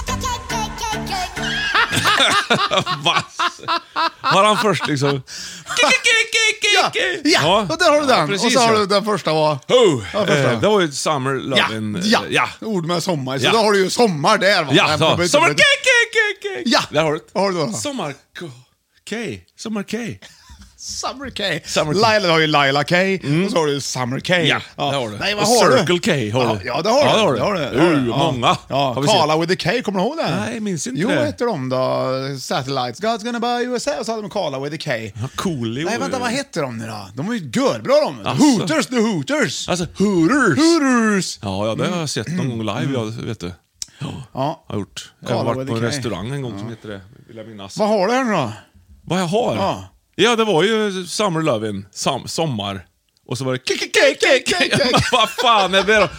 Vass. Har han först liksom... Ja, ja, och där har du den. precis, och så har ja. du den första var... Oh, Ja, första. eh, det var ju Summer Ja, Lovin'. ja, eh, ja. ord med sommar. Så Ja. då har du ju sommar där va? Ja, Jag så. behöver inte- Sommar K, K, K, K. Ja. Där har du det. Vad har du då? Sommar K. K. Sommar K. Summer K. Summer K. Laila har ju Laila K. Och så har du Summer K. Ja, det har du. Nej, vad Och har du? Circle K har ja, du. Ja, det har Ja, du. det har du. Det har du. Det Uh, har du. Ja. många. Ja, Har vi sett. Karla with the K, kommer du ihåg det? Nej, minns inte jo, det. vad heter de då? Satellites. God's gonna buy U S A. Och så hade de Karla with the K. Ja, Coolio. Nej, vänta, vad heter de nu då? De var ju görbra de. Alltså. Hooters, the Hooters. Alltså, Hooters. Hooters. Ja, ja, det har jag sett någon gång live, jag vet du. Ja. Har gjort. Jag Carla har varit with på en a K. restaurang en gång som heter det, vill jag minnas. Vad har du här nu då? Vad jag har? Ja. Ja, det var ju Summer Lovin', sam, sommar. Och så var det k k k k k. Men vad fan är det då?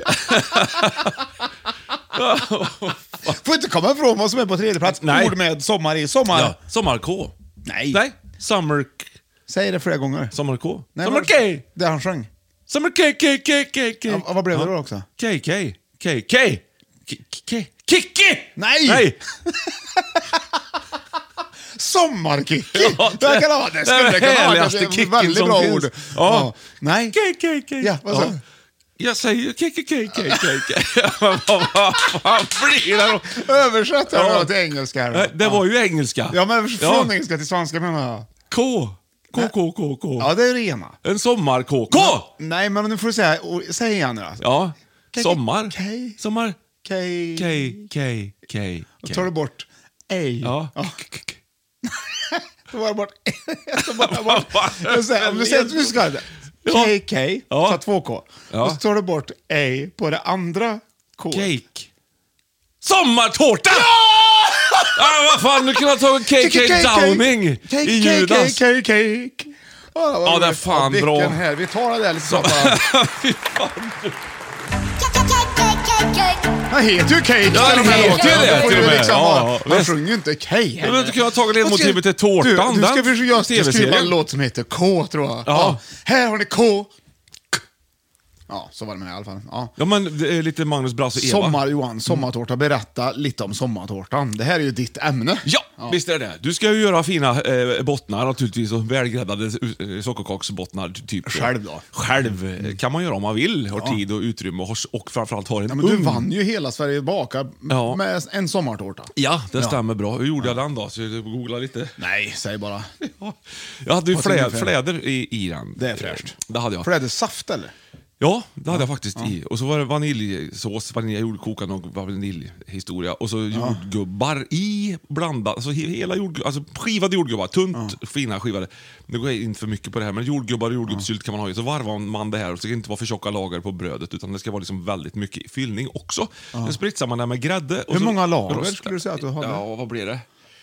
Får inte komma ifrån vad som är på tredje plats. Nej. Ord med sommar i. Sommar. Ja, Sommar-K. Nej. Nej, Summer... Säg det flera gånger. Sommar-K. Nej, Summer vad- K. Det han sjöng. Summer K, K, K, K, K. Ja, vad blev det då också? K, K, K, K. K, K. Kikki! Nej! Nej! Sommarkicki! Ja, det, det kan ha, det skulle det kunna vara härligaste det är ett kicken väldigt som bra finns. ord. Ja. Nej. K, K, K. Ja, vad sa Ja. du? Jag säger K, K, K, K, K, K. Vad vad fan blir det då? Översätt det Ja. då till engelska. Här, Nej, då. Det var ju engelska. Ja, men från Ja. engelska till svenska menar jag. K. K, K, K, K. Ja, det är det ena. En sommar-K. K! Nej, men nu får du säga, och- säg igen nu alltså. Ja. K- Sommar. K. Sommar. K. K, K, K, Och K. tar du bort ej. Ja. Då var det bort. Så bara bort. Jag säger, om du säger att du ska det. Ja. K, K, Ja. så två K. Ja. Och så tar du bort ej på det andra K. Cake. Sommartårta! Ah, vad fan, du kunde ha tagit K K Downing i Judas. Cake, cake. Ja, det är fan bra. Här. Vi tar det där lite snabbt bara. Han heter ju Cake. Ja, den de här heter låten. det Då får till du och med. liksom Ja, bara- ja, Man visst. sjunger ju inte K heller. Men du kunde ha tagit ledmotivet till Vad ska- Tårtan. Du, den du ska försöka skriva T V-serien. en låt som heter K, tror jag. Ja. Här har ni K. Ja, så var det med i alla fall. Ja. Ja, men det är lite Magnus Brass och Eva. Sommar, Johan. Sommartårta. Berätta lite om sommartårtan. Det här är ju ditt ämne. Ja, visst är det. Du ska ju göra fina eh, bottnar naturligtvis och välgräddade eh, sockerkaksbottnar. Typ. Själv då? Själv eh, kan man göra om man vill. Har tid och utrymme och, har, och framförallt har en Ja, men du ugn. vann ju hela Sverige bakar Ja. med en sommartårta. Ja, det Ja. stämmer bra. Hur gjorde jag den då? Så jag googlar lite. Nej, säg bara. Jag hade ju Vad flä, tycker du? fläder i, i den. Det är fräscht. Det hade jag. Flädersaft eller? Ja, det hade jag faktiskt i. Och så var det vaniljsås, vanilj, jordkokan och vaniljhistoria. Och så jordgubbar i blandat. Alltså he- hela jordgubbar, alltså skivade jordgubbar, tunt, fina skivade. Det går inte för mycket på det här, men jordgubbar och jordgubbssylt kan man ha i. Så varvar man det här och så ska det inte vara för tjocka lager på brödet, utan det ska vara liksom väldigt mycket fyllning också. Sen spritsar man det med grädde. Och Hur så många lager rostar- skulle du säga att du hade? Ja, vad blir det?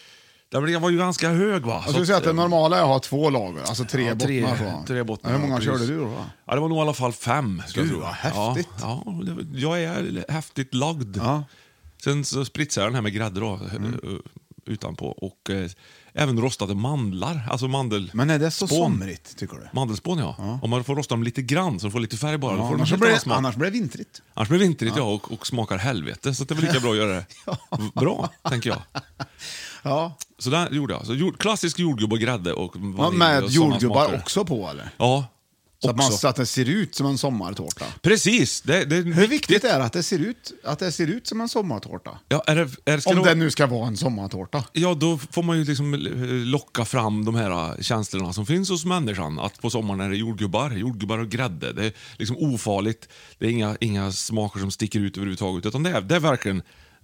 Den var ju ganska hög, va? Jag skulle säga att det normala är att ha två lager, alltså tre Ja, tre- bottnar. Så. tre bottnar, Hur många ja, körde precis. du då? Ja, det var nog i alla fall fem. skulle Gud, jag tro. vad häftigt. Ja, ja, det- jag är häftigt lagd. Ja. Sen så spritsar jag den här med grädde då, Mm. eh, utanpå. Och eh, även rostade mandlar. Alltså mandel... Men är det så spån. somrigt, tycker du? Mandelspån, ja. Om man får rosta dem lite grann så de får lite färg bara. då Ja, får de annars, helt blir annan det, smak. annars blir det vintrigt. Annars blir det vintrigt, ja, och, och smakar helvete. Så det är väl lika bra att göra det bra, tänker jag. Ja. Så där gjorde jag. Så jord, klassisk jordgubb och grädde och vanilj Ja, med och såna jordgubbar smaker. också på, eller? Ja, Så att, man, också. så att det ser ut som en sommartårta. Precis. Det, det är Hur viktigt är det att det ser ut, att det ser ut som en sommartårta? Ja, är det, är, ska Om det det vara- nu ska vara en sommartårta. Ja, då får man ju liksom eh, locka fram de här känslorna som finns hos människan. Att på sommaren är det jordgubbar, jordgubbar och grädde. Det är liksom ofarligt. Det är inga, inga smaker som sticker ut överhuvudtaget. Utan det är, det är verkligen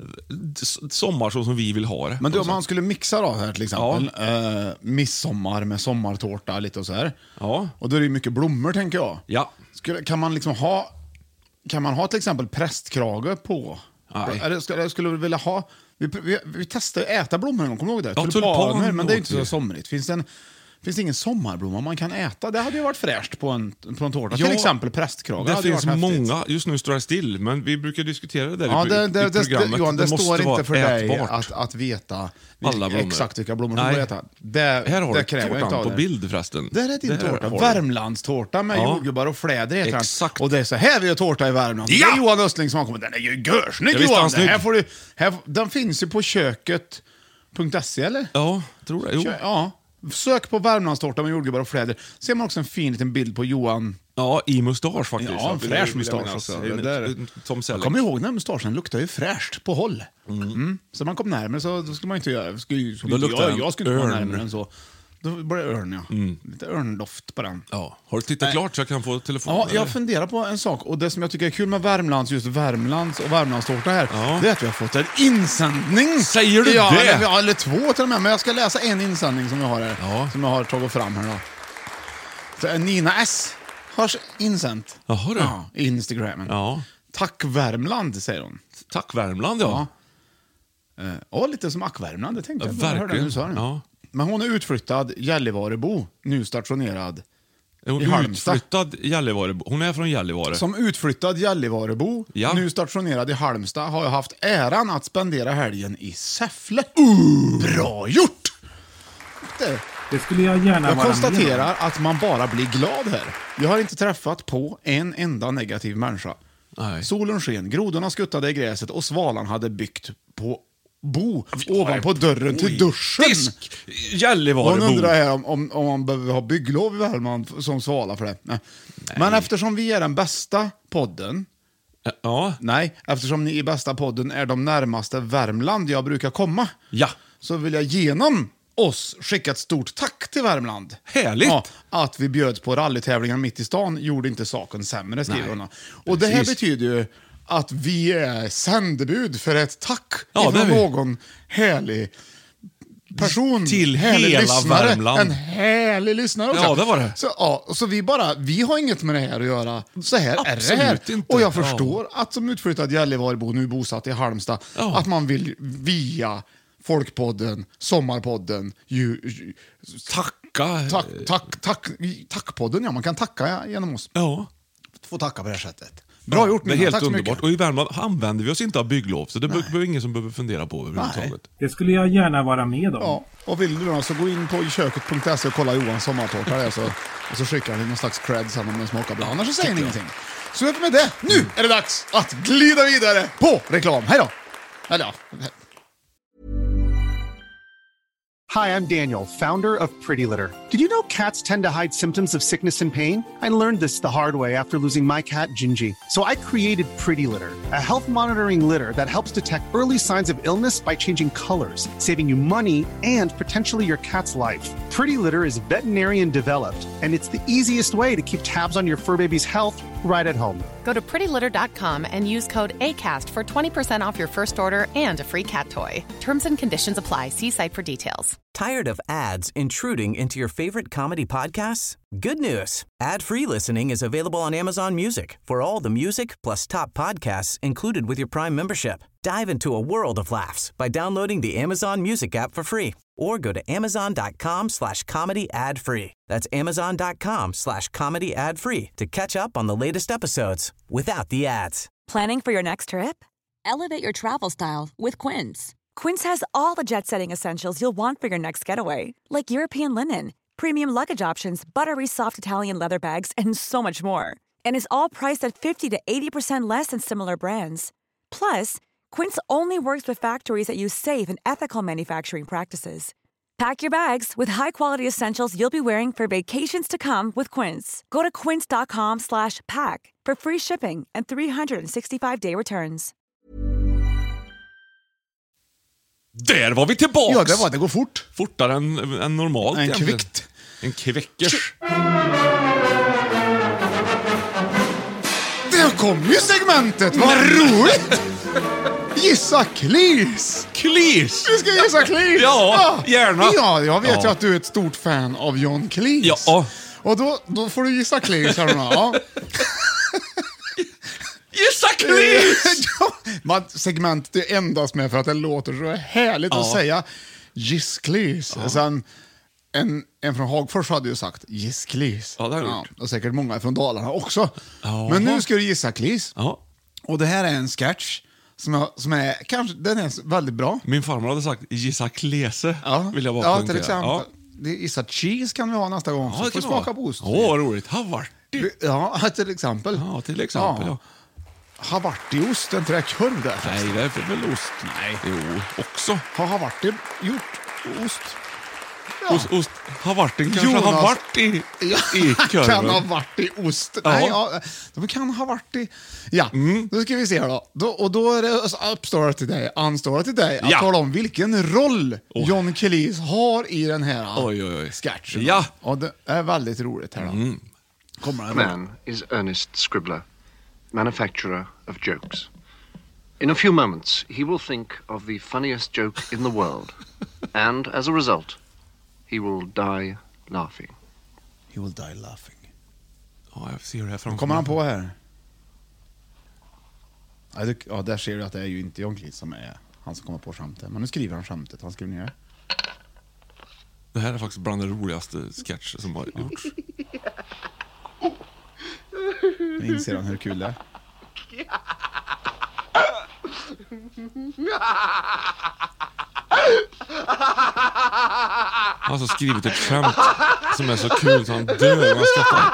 s- sommar så som vi vill ha det. Men du, om man skulle mixa då här till exempel, eh, midsommar med sommartårta lite och så här. Ja. Och då är det ju mycket blommor, tänker jag. Ja. Skulle, kan man liksom ha Kan man ha till exempel prästkrage på? Nej. Eller skulle, eller skulle du vilja ha Vi, vi, vi testade att äta blommor en gång, kommer du ihåg det? Ja, Tulpaner, tulpan men det är inte åt så vi. somrigt. Finns det en Finns det ingen sommarblomma man kan äta? Det hade ju varit fräscht på en, på en tårta. Ja, till exempel prästkrage. Det hade ju finns varit häftigt. många, just nu står det still, men vi brukar diskutera det där Ja, i, det, i det, det, programmet. Johan, det, måste står vara inte för dig ätbart. att, att veta Alla blommor. exakt vilka blommor Nej. du får äta. Det, Här har det du kräver jag inte tårtan av på det. bild förresten. Där är din Där tårta. har du. Värmlandstårta med Ja. jordgubbar och fläder heter den. Exakt. Och det är så här vi gör tårta i Värmland. Ja! Det är Johan Östling som har kommit. Den är ju görsnygg, Ja, visst är Johan. han Den, här snygg. får du, här, den finns ju på köket punkt se eller? Ja, tror det. Jo. Kö, ja. Sök på Värmlandstårta med jordgubbar och fläder. Ser man också en fin liten bild på Johan. Ja, i mustasch faktiskt. Ja, en Vill- fräsch vill jag mustasch minnas. också. En- Det där- en Tom Jag Selleck. kommer ihåg när mustaschen luktar ju fräscht på håll. Mm. Så man kom närmare så då skulle man inte göra. Skulle, ju- skulle Då inte luktar jag, den jag skulle inte komma örn. närmare än så. Då blir det örn, ja. Lite örndoft på den. Ja. Har du tittat Nej. klart så jag kan få telefon? Ja, eller? jag funderar på en sak. Och det som jag tycker är kul med Värmlands, just Värmlands och Värmlandstårta här, Ja. det är att vi har fått en insändning. Säger du ja, det? Eller, ja, eller två till och med. Men jag ska läsa en insändning som jag har här. Ja. Som jag har tagit fram här då. Så, eh, Nina S har insänt. Jaha, du. Ja, i Instagramen. Ja. Tack Värmland, säger hon. Tack Värmland, ja. Ja. Eh, Ja, lite som Ack-Värmland, det tänkte Ja, jag. Jag hörde verkligen. nu, sa den. Ja. Men hon är utflyttad Gällivarebo, nu stationerad Är hon i Halmstad. utflyttad Gällivare? Hon är från Gällivare. Som utflyttad Gällivarebo, Ja. nu stationerad i Halmstad, har jag haft äran att spendera helgen i Säffle. Bra gjort! Det. Det skulle jag gärna Jag vara med konstaterar att man bara blir glad här. Jag har inte träffat på en enda negativ människa. Nej. Solen sken, grodorna skuttade i gräset och svalan hade byggt på bo ovanpå dörren till Oj. duschen. Disk! Hon Gällivarebo. undrar här om, om, om man behöver ha bygglov i Värmland som svala för det. Nej. Men eftersom vi är den bästa podden, Ja. nej, eftersom ni i bästa podden är de närmaste Värmland jag brukar komma, Ja. så vill jag genom oss skicka ett stort tack till Värmland. Härligt. Ja, att vi bjöds på rallytävlingar mitt i stan gjorde inte saken sämre, skriver Nej. hon. Och det här Precis. betyder ju att vi är sändebud för ett tack Ja, det är ifrån vi. någon härlig person. Till härlig hela lyssnare. Värmland. En härlig lyssnare också. Ja, det var det. Så, ja, så vi bara, vi har inget med det här att göra. Så här är det Absolut här. inte. Och jag Ja. förstår att som utflyttad Gällivarebo, nu bosatt i Halmstad, Ja. att man vill via Folkpodden, Sommarpodden, ju, ju, Tacka. tack, tack, tack, tackpodden, ja, man kan tacka genom oss. Ja. Få tacka på det här sättet. Bra Ja, gjort, det är Nina. helt Tack så underbart. mycket. Och i Värmland använder vi oss inte av bygglov, så det behöver ingen som behöver fundera på överhuvudtaget. Det skulle jag gärna vara med om. Ja, och vill du då så gå in på i köket punkt se och kolla Johans sommartårta där, så, och så skickar han någon slags cred sen om den smakar bra. Annars så säger ni ingenting. Så med det, nu är det dags att glida vidare på reklam. Hej då! Eller ja. Hi, I'm Daniel, founder of Pretty Litter. Did you know cats tend to hide symptoms of sickness and pain? I learned this the hard way after losing my cat, Gingy. So I created Pretty Litter, a health monitoring litter that helps detect early signs of illness by changing colors, saving you money and potentially your cat's life. Pretty Litter is veterinarian developed, and it's the easiest way to keep tabs on your fur baby's health right at home. Go to pretty litter dot com and use code ACAST for twenty percent off your first order and a free cat toy. Terms and conditions apply. See site for details. Tired of ads intruding into your favorite comedy podcasts? Good news. Ad-free listening is available on Amazon Music for all the music plus top podcasts included with your Prime membership. Dive into a world of laughs by downloading the Amazon Music app for free or go to amazon.com slash comedy ad free. That's amazon.com slash comedy ad free to catch up on the latest episodes without the ads. Planning for your next trip? Elevate your travel style with Quince. Quince has all the jet-setting essentials you'll want for your next getaway, like European linen, premium luggage options, buttery soft Italian leather bags, and so much more. And is all priced at fifty to eighty percent less than similar brands. Plus, Quince only works with factories that use safe and ethical manufacturing practices. Pack your bags with high-quality essentials you'll be wearing for vacations to come with Quince. Go to quince.com slash pack for free shipping and three sixty-five day returns. Där var vi tillbaks! Ja, det var det. Går fort. Fortare än, än normalt. En egentligen. kvickt. En kvickers. Det kom ju segmentet, vad roligt! Gissa Cleese! Cleese! Du ska gissa Cleese! Ja, gärna. Ja, jag vet Ja. ju att du är ett stort fan av John Cleese. Ja. Och då, då får du gissa Cleese här nu. Ja. Gissa Cleese! Ja, man, segmentet är endast med för att det låter så härligt Ja. att säga Giss Cleese. Ja. Sen, en, en från Hagfors hade ju sagt Giss Cleese. Ja, det har jag gjort. Och säkert många från Dalarna också. Ja. Men nu ska du gissa Cleese. Ja. Och det här är en sketch som, jag, som är, kanske, den är väldigt bra. Min farmor hade sagt gissa Klese, Ja, vill jag bara ja poängtera. till exempel. Ja. Det är Gissa Cheese kan vi ha nästa gång. Ja, Så det får kan smaka vara. på ost. Åh, vad roligt. Havarti. Ja, till exempel. Ja, till exempel, ja. Havartiost, är inte det korv där? Nej, det är väl ost. Nej. Jo, också. Har Havarti gjort ost? Ja. Ost, ost. Havartin kanske Jonas- har varit i, Ja, i korven. kan ha varit i ost. Ja. Nej, ja, de kan ha varit i... Ja, Mm. då ska vi se här då. då. Och då är det uppstår det till dig, anstår det till dig att Ja. tala om vilken roll Oh. John Cleese har i den här Oj, oj, oj. sketchen. Ja. Och det är väldigt roligt här då. Mm. Kommer The den man is Ernest Scribbler, manufacturer of jokes. In a few moments, he will think of the funniest joke in the world, and as a result, he will die laughing. He will die laughing. Ja, jag ser det här framför Kommer han mig. på här? Ja, det, ja, där ser du att det är ju inte John Cleese som är han som kommer på skämtet. Men nu skriver han skämtet. Han skriver ner det. Det här är faktiskt bland de roligaste sketcher som har gjorts. Nu inser han hur kul det är. Han har alltså skrivit ett skämt som är så kul så han dör när han skrattar.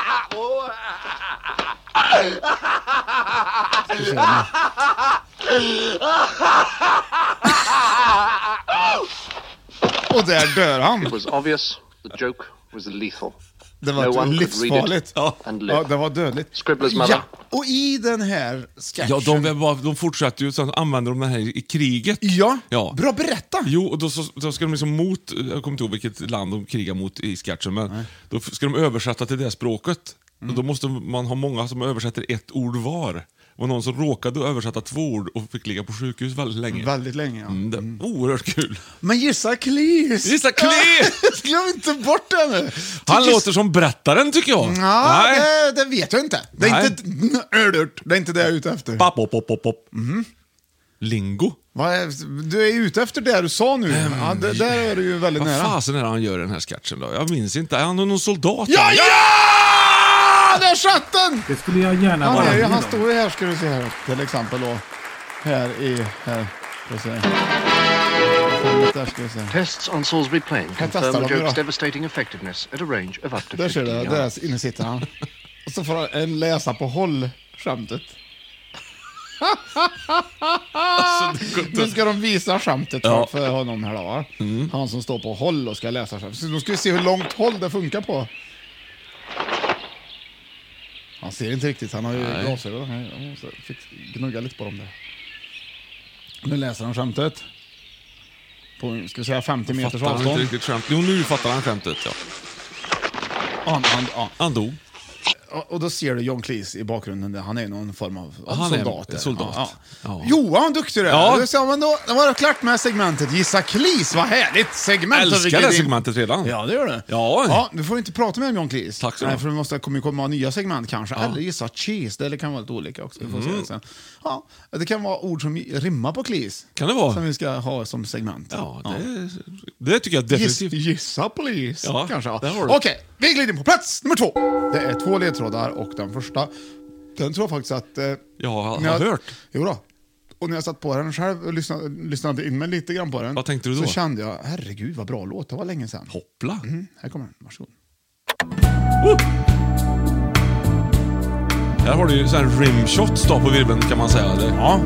Och där dör han. It was obvious the joke was lethal. Det var No one could read livsfarligt. it Ja. and live. Ja, det var dödligt. Scribblers mother. Ja, och i den här sketchen... Ja, de, är bara, de fortsätter ju, sen använder de den här i kriget. Ja, Ja. bra berätta. Jo, och då, så, då ska de liksom mot, jag kommer inte ihåg vilket land de krigar mot i sketchen, men Nej. då ska de översätta till det språket. Mm. Och då måste man ha många som översätter ett ord var. Det var någon som råkade översätta två ord och fick ligga på sjukhus väldigt länge. Väldigt länge, ja. Mm, det är oerhört kul. Men gissa Cleese! Gissa Cleese! Glöm inte bort det nu! Han Tycker- låter som berättaren, tycker jag. Ja, Nej. det, det vet jag inte. Det är Nej. inte, det är inte det jag är ute efter. Pop, pop, pop, pop, pop. Lingo. Vad är, du är ute efter det du sa nu. Mm. Ja, det, där är du ju väldigt Vad nära. Vad fasen är det han gör i den här sketchen då? Jag minns inte. Är han någon soldat? Ja, ja! ja! Där satt den! Det skulle jag gärna han vara är, med Han om. står ju här, ska du se här. Till exempel då. Här i... Här. Ska vi se. Där ska vi se. Tests on Salisbury Plain Här confirm testar the de joke's då. devastating effectiveness at a range of up to Där ser fifty du, yards. där inne sitter han. Och så får han läsa på håll skämtet. Alltså, nu ska de visa skämtet för, Ja. för honom här då, va? Mm. Han som står på håll och ska läsa skämtet. Så då ska vi se hur långt håll det funkar på. Han ser inte riktigt, han har ju Nej. glasögon. Jag måste fick gnugga lite på dem där. Nu läser han skämtet. På, ska vi säga femtio meters Fattar han avstånd. inte riktigt skämt. Jo, nu fattar han skämtet, ja. Han, han, han. Han dog. Och, och då ser du John Cleese i bakgrunden där. Han är någon form av, av Han är soldat. där. soldat. Ja, ja. Ja. Johan, duktig du är. Ja. Du sa, men då, då var det klart med segmentet. Gissa Cleese, vad härligt segment. Älskar Vilket det din- segmentet redan. Ja, det gör du. Ja. Ja, du får inte prata med om John Cleese. Tack så Nej, mycket. för det måste komma, komma nya segment kanske. Ja. Eller gissa cheese, det kan vara lite olika också. Vi får Mm. se det sen. Ja, det kan vara ord som rimmar på Cleese. Kan det vara? Som vi ska ha som segment. Ja, det, det tycker jag definitivt. Giss, gissa please. Ja, kanske. Ja. där har du. Okej, vi glider in på plats nummer två. Det är två ledtrådar och den första, den tror jag faktiskt att... Eh, Jag har, när har jag- hört. Jo då. Och när jag satt på den själv och lyssnade, lyssnade in mig lite grann på den. Vad tänkte du då? Så kände jag, herregud vad bra låt, det var länge sedan. Hoppla. Mm, här kommer den, varsågod. Uh! Här har du ju sån här rimshots då på virveln, kan man säga. Eller? Ja.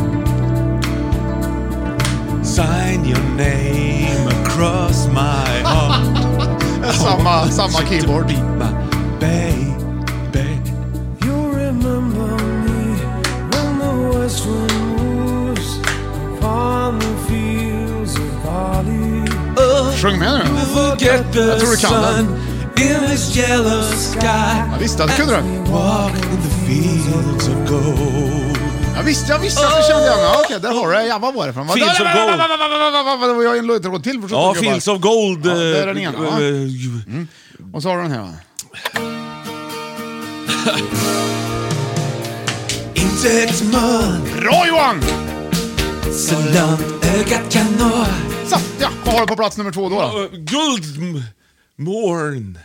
Sign your name across my heart. samma, samma keyboard. Baby. You remember me when the west wind moves upon the fields of barley. Sjung med nu. Forget the Jag tror du kan den. in this yellow sky. Jag visste att du kunde den. Walk in the fields of gold. Jag visste, jag visste att du kände den. Ja, okej, där har du det. Ja, vad var det för? Fields of Gold. Det var jag en ledtråd till för Ja, sjutton Fields gubbar. of Gold. Ja, det är den eh, ena, va? eh, Mm. Och så har du den här, va? Inte ett mun Bra Johan! så långt ögat kan nå. Så, ja, vad har du på plats nummer två då? då? eh, Guldmorn.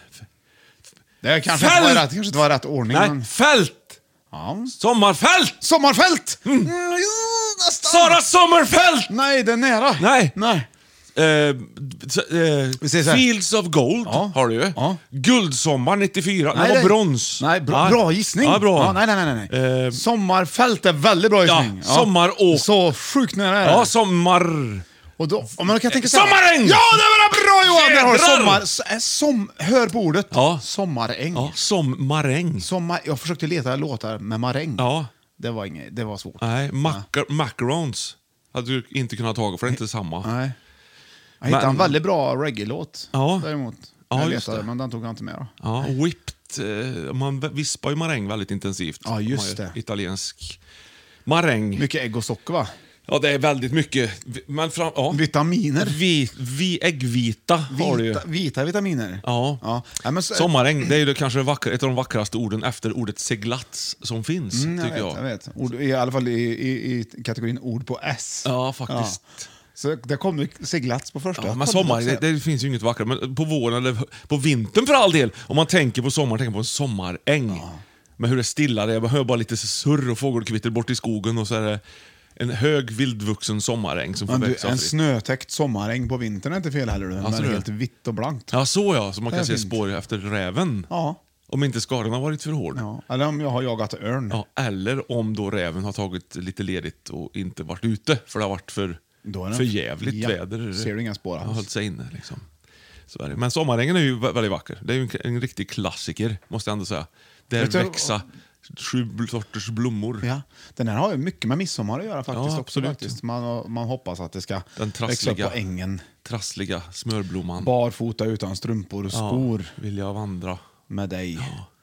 Det kanske inte var rätt, kanske inte var rätt ordning. Nej, Men... fält. Ja. Sommarfält. Sommarfält! Mm. Mm, nästan. Sara Sommerfält. Nej, det är nära. Nej. Nej. Eh, s- eh, Vi ser så här. Fields of Gold Ja. har du ju. Ja. Guldsommar nittiofyra. Nej, det var det- brons. Nej, bra, Ja. bra gissning. Ja, bra. Ja, nej, nej, nej. nej. Eh, Sommarfält är väldigt bra Ja, gissning. sommaråk. Så sjukt nära är det. Ja, sommar... Och då, om man kan tänka sig... Sommaräng! Ja, det var bra Johan! Där har du Jädrar! sommar... s- äh, Som, hör på ordet. Ja. Sommaräng. Ja, som maräng. Sommar, jag försökte leta låtar med maräng. Ja. Det var inget, det var svårt. Nej, macar- macarons hade du inte kunnat ta, för det är inte samma. Nej. Jag hittade Men- en väldigt bra reggae-låt Ja. däremot. Ja, jag just letade, det. men den tog jag inte med då. Ja, whipped. eh, Man vispar ju maräng väldigt intensivt. Ja, just Man gör det. Italiensk maräng. Mycket ägg och socker, va? Ja, det är väldigt mycket. Men fram, ja. Vitaminer. Vi, vi, äggvita har du ju. Vita, vita vitaminer. Ja. Ja. Ja, men så, Sommaräng, det är ju det kanske vackra, ett av de vackraste orden efter ordet seglats som finns, Mm, jag tycker vet, jag. jag vet. Ord, I alla fall i, i, i kategorin ord på S. Ja, faktiskt. Ja. Så det kom ju seglats på första. Ja, men Kom sommar, det- det, det finns ju inget vackert. Men på våren eller på vintern för all del, om man tänker på sommar, tänker på en sommaräng. Ja. Men hur det är stilla det är, man hör bara lite surr och fågelkvitter bort i skogen och så är det en hög vildvuxen sommaräng som får Men du, växa en fritt. snötäckt sommaräng på vintern är inte fel heller. Men Alltså, det är du? helt vitt och blankt. Ja, så ja, så man Det kan är se fint. spår efter räven. Ja. Om inte skadan har varit för hård. Ja. Eller om jag har jagat örn. Ja, eller om då räven har tagit lite ledigt och inte varit ute, för det har varit för, Då är den- för jävligt Ja, väder. ser du inga spår alls. Har hållit sig inne. Liksom. Så är det. Men sommarängen är ju vä- väldigt vacker. Det är ju en, en riktig klassiker, måste jag ändå säga. Där Vet du- växa sju bl- sorters blommor. Ja. Den här har ju mycket med midsommar att göra faktiskt. Ja, också, absolut. faktiskt. Man, man hoppas att det ska Den växa upp trassliga, på ängen. trassliga smörblomman. Barfota utan strumpor och skor Ja, vill jag vandra. med dig.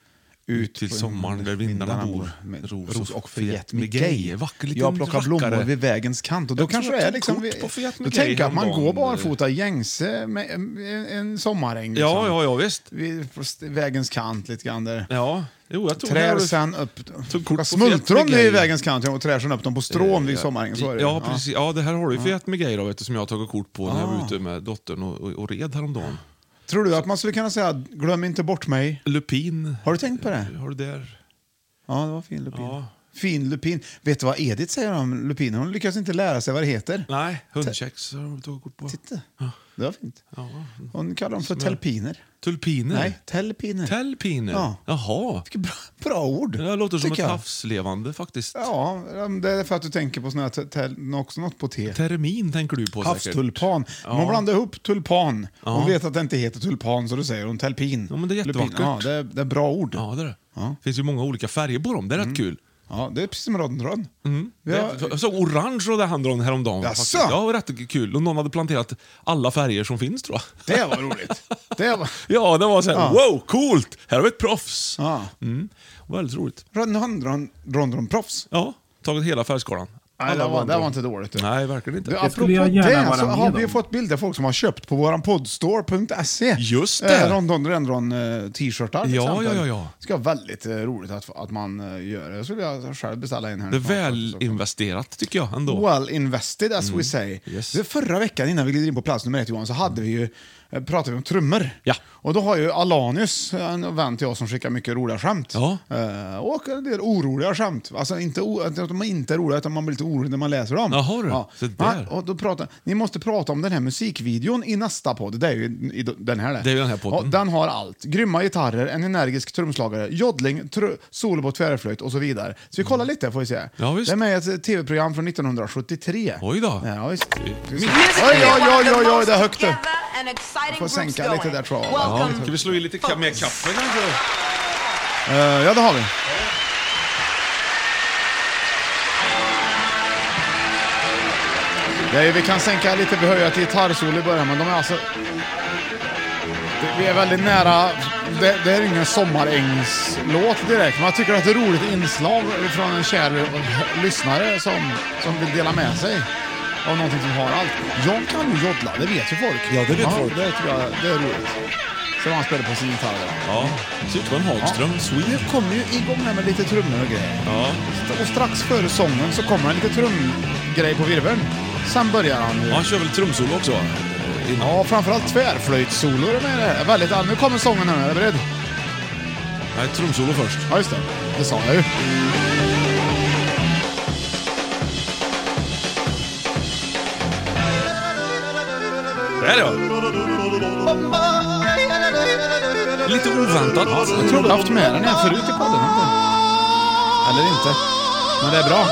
Ut till sommaren där vindarna bor. Ros, ros och Fiat Miguel. Jag plockar blommor vid vägens kant. Och då jag kanske det är liksom... Vi, då tänker att man går barfota gängse med en, en sommaräng. Liksom. Ja, ja, ja, visst. Vid vägens kant lite grann där. Ja, jo, jag tog trär det. sen upp... Smultron vid vägens kant och trär sen upp dem på strån vid sommarängen. Så är det. Ja, precis. Ja, det här har du Fiat Miguel då, vet du, som jag har tagit kort på när jag var ute med dottern och, och, och red häromdagen. Tror du att man skulle kunna säga glöm inte bort mig? Lupin. Har du tänkt på det? Har du där? Ja, det var fin lupin. Ja. Fin lupin. Vet du vad Edith säger om lupin? Hon lyckas inte lära sig vad det heter. Nej, hundkex har hon tagit kort på. Titta, ja. Det var fint. Ja. Hon kallar dem för telpiner. Tulpiner? Nej, telpiner. Telpiner? Ja. Jaha. Vilket bra, bra ord. Det låter som ett jag. havslevande faktiskt. Ja, det är för att du tänker på såna här te- också något på te. Termin tänker du på havstulpan. Ja. Man blandar ihop tulpan. Ja. Hon vet att det inte heter tulpan så du säger hon telpin. Ja, men det är jättevackert. Ja, det är, det är bra ord. Ja, det är det. Ja. Det finns ju många olika färger på dem. Det är mm. rätt kul. Ja, det är precis som rhododendron. Mm. Ja. Jag såg orange rhododendron häromdagen. Jaså? Ja, rätt kul. Och någon hade planterat alla färger som finns, tror jag. Det var roligt. Det var... Ja, det var så här, ja. wow, coolt! Här har vi ett proffs. Ja. Mm. Väldigt roligt. Rhododendron-proffs? Ja, tagit hela färgskalan. Nej, det var, det var inte dåligt. Du. Nej, verkligen inte. Du, apropå det så har vi fått bilder av folk som har köpt på våran podstore punkt se. Just det. Eh, Rondon eh, t-shirtar. Ja, ja, ja, ja. Det ska vara väldigt eh, roligt att, att man eh, gör det. Jag skulle jag själv beställa in här. Det är väl investerat tycker jag ändå. Well invested as mm. we say. Yes. Det förra veckan innan vi glider in på plats nummer ett, Johan, så hade vi ju pratade vi om trummor. Ja. Och då har ju Alanius, en vän till oss som skickar mycket roliga skämt. Ja. Uh, och en del oroliga skämt. Alltså inte o- att de inte är roliga, utan man blir lite orolig när man läser dem. Jaha du, ja. så där. Ja, och då pratar, ni måste prata om den här musikvideon i nästa podd. Det är ju i, i den här. Där. Det är ju den här podden. Och den har allt. Grymma gitarrer, en energisk trumslagare, joddling, tr- solo på tvärflöjt och så vidare. Så vi kollar lite får vi se. Ja, visst. Det är med ett tv-program från nittonhundrasjuttiotre. Oj då. Ja, visst. Oj, oj, oj, oj, oj, det är högt upp. Får sänka lite där tror jag. Ja, ska vi slå i lite ka- mer kaffe kanske? Uh, ja, det har vi. Det är, vi kan sänka lite behöjat till gitarrsolo i början, men de är alltså... Det, vi är väldigt nära... Det, det är ingen sommarängslåt direkt, men jag tycker att det är ett roligt inslag från en kär lyssnare som, som vill dela med sig av någonting som har allt. Jag kan ju joddla, det vet ju folk. Ja, det vet ja, folk. Det, tror jag, det är roligt. Så man spelar på sin gitarr. Ja, ser ut som en Hagström. Ja. Nu kommer ju igång här med lite trummor och grejer. Ja. Och strax före sången så kommer en lite trumgrej på virveln. Sen börjar han ju... Ja, han kör väl trumsolo också? Innan. Ja, framförallt tvärflöjtsolo är med det här. Väldigt all... Nu kommer sången här, är du beredd? Nej, trumsolo först. Ja, just det. Det sa jag ju. Där ja. Lite oväntat. Jag tror vi har haft med den här förut i podden. Eller inte. Men det är bra.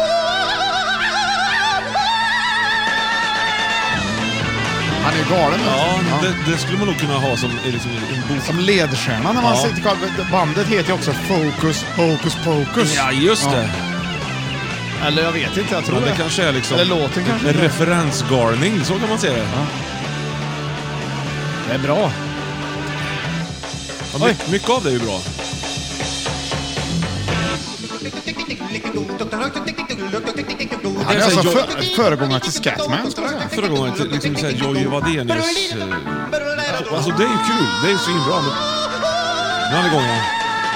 Han är galen. Ja, ja. Det, det skulle man nog kunna ha som, liksom, en bok. Som ledstjärna när man ja. sitter. Bandet heter ju också Focus, Hocus Pocus. Ja, just det. Ja. Eller jag vet inte, jag tror Men det. det. Kanske är liksom... Eller låten kanske. En referensgarning, så kan man säga det. Ja. Det är bra. Ja, my- mycket av det är ju bra. Han är alltså för, föregångare till Scatman. Föregångare till liksom, så här, Jojje Wadenius. Eh, alltså det är ju kul, det är ju så bra. Men... Nu är vi igång igen.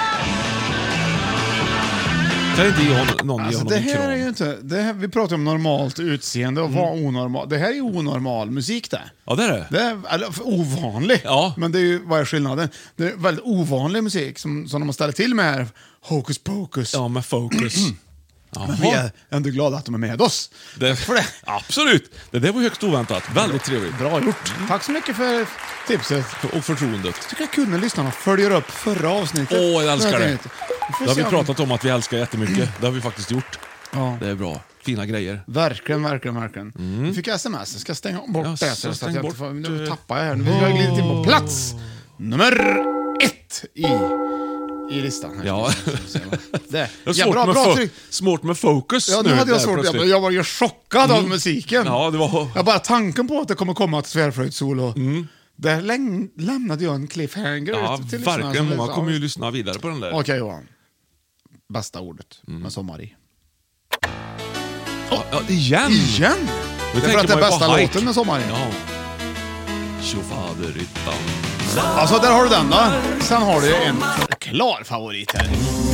Kan inte ge honom, någon alltså, ge honom det en här kram? är ju inte, det här, vi pratar om normalt utseende och mm. vad onormal. Det här är ju onormal musik det. Ja, det är det. Det är eller, ovanlig. Ja. Men det är ju, vad är skillnaden? Det är väldigt ovanlig musik som, som de har ställt till med här. Hocus Pocus. Ja, med Focus. Men vi är ändå glada att de är med oss. Det, för det. Absolut. Det där var högst oväntat. Väldigt trevligt. Bra gjort. Mm. Tack så mycket för tipset. Och förtroendet. Jag tycker jag kunde lyssna och följer upp förra avsnittet. Åh, jag älskar det. Det har vi pratat om att vi älskar jättemycket. Mm. Det har vi faktiskt gjort. Ja. Det är bra. Fina grejer. Verkligen, verkligen, verkligen. Mm. Nu fick jag sms. Jag ska stänga bort ja, det. Så så att jag bort. får, nu tappar jag här. Nu har jag glidit in på plats nummer ett i... i listan här. Ja. Det är ja, svårt, bra, med bra fo- svårt med fokus. Ja, nu nu hade jag svårt. Jag, jag var ju chockad mm. av musiken. Ja, det var... Jag bara tanken på att det kommer komma ett tvärflöjtsolo. Mm. Där läm- lämnade jag en cliffhanger. Ja, till verkligen. lyssnarna. Många kommer ju lyssna vidare på den där. Okej, okay, Johan. Bästa ordet med sommar i. Ja, ja, igen! Igen? Nu det är för att det är man ju bästa på låten hike. med sommar i. Ja. Tjofaderittan. Alltså, där har du den då. Sen har du en klar favorit här.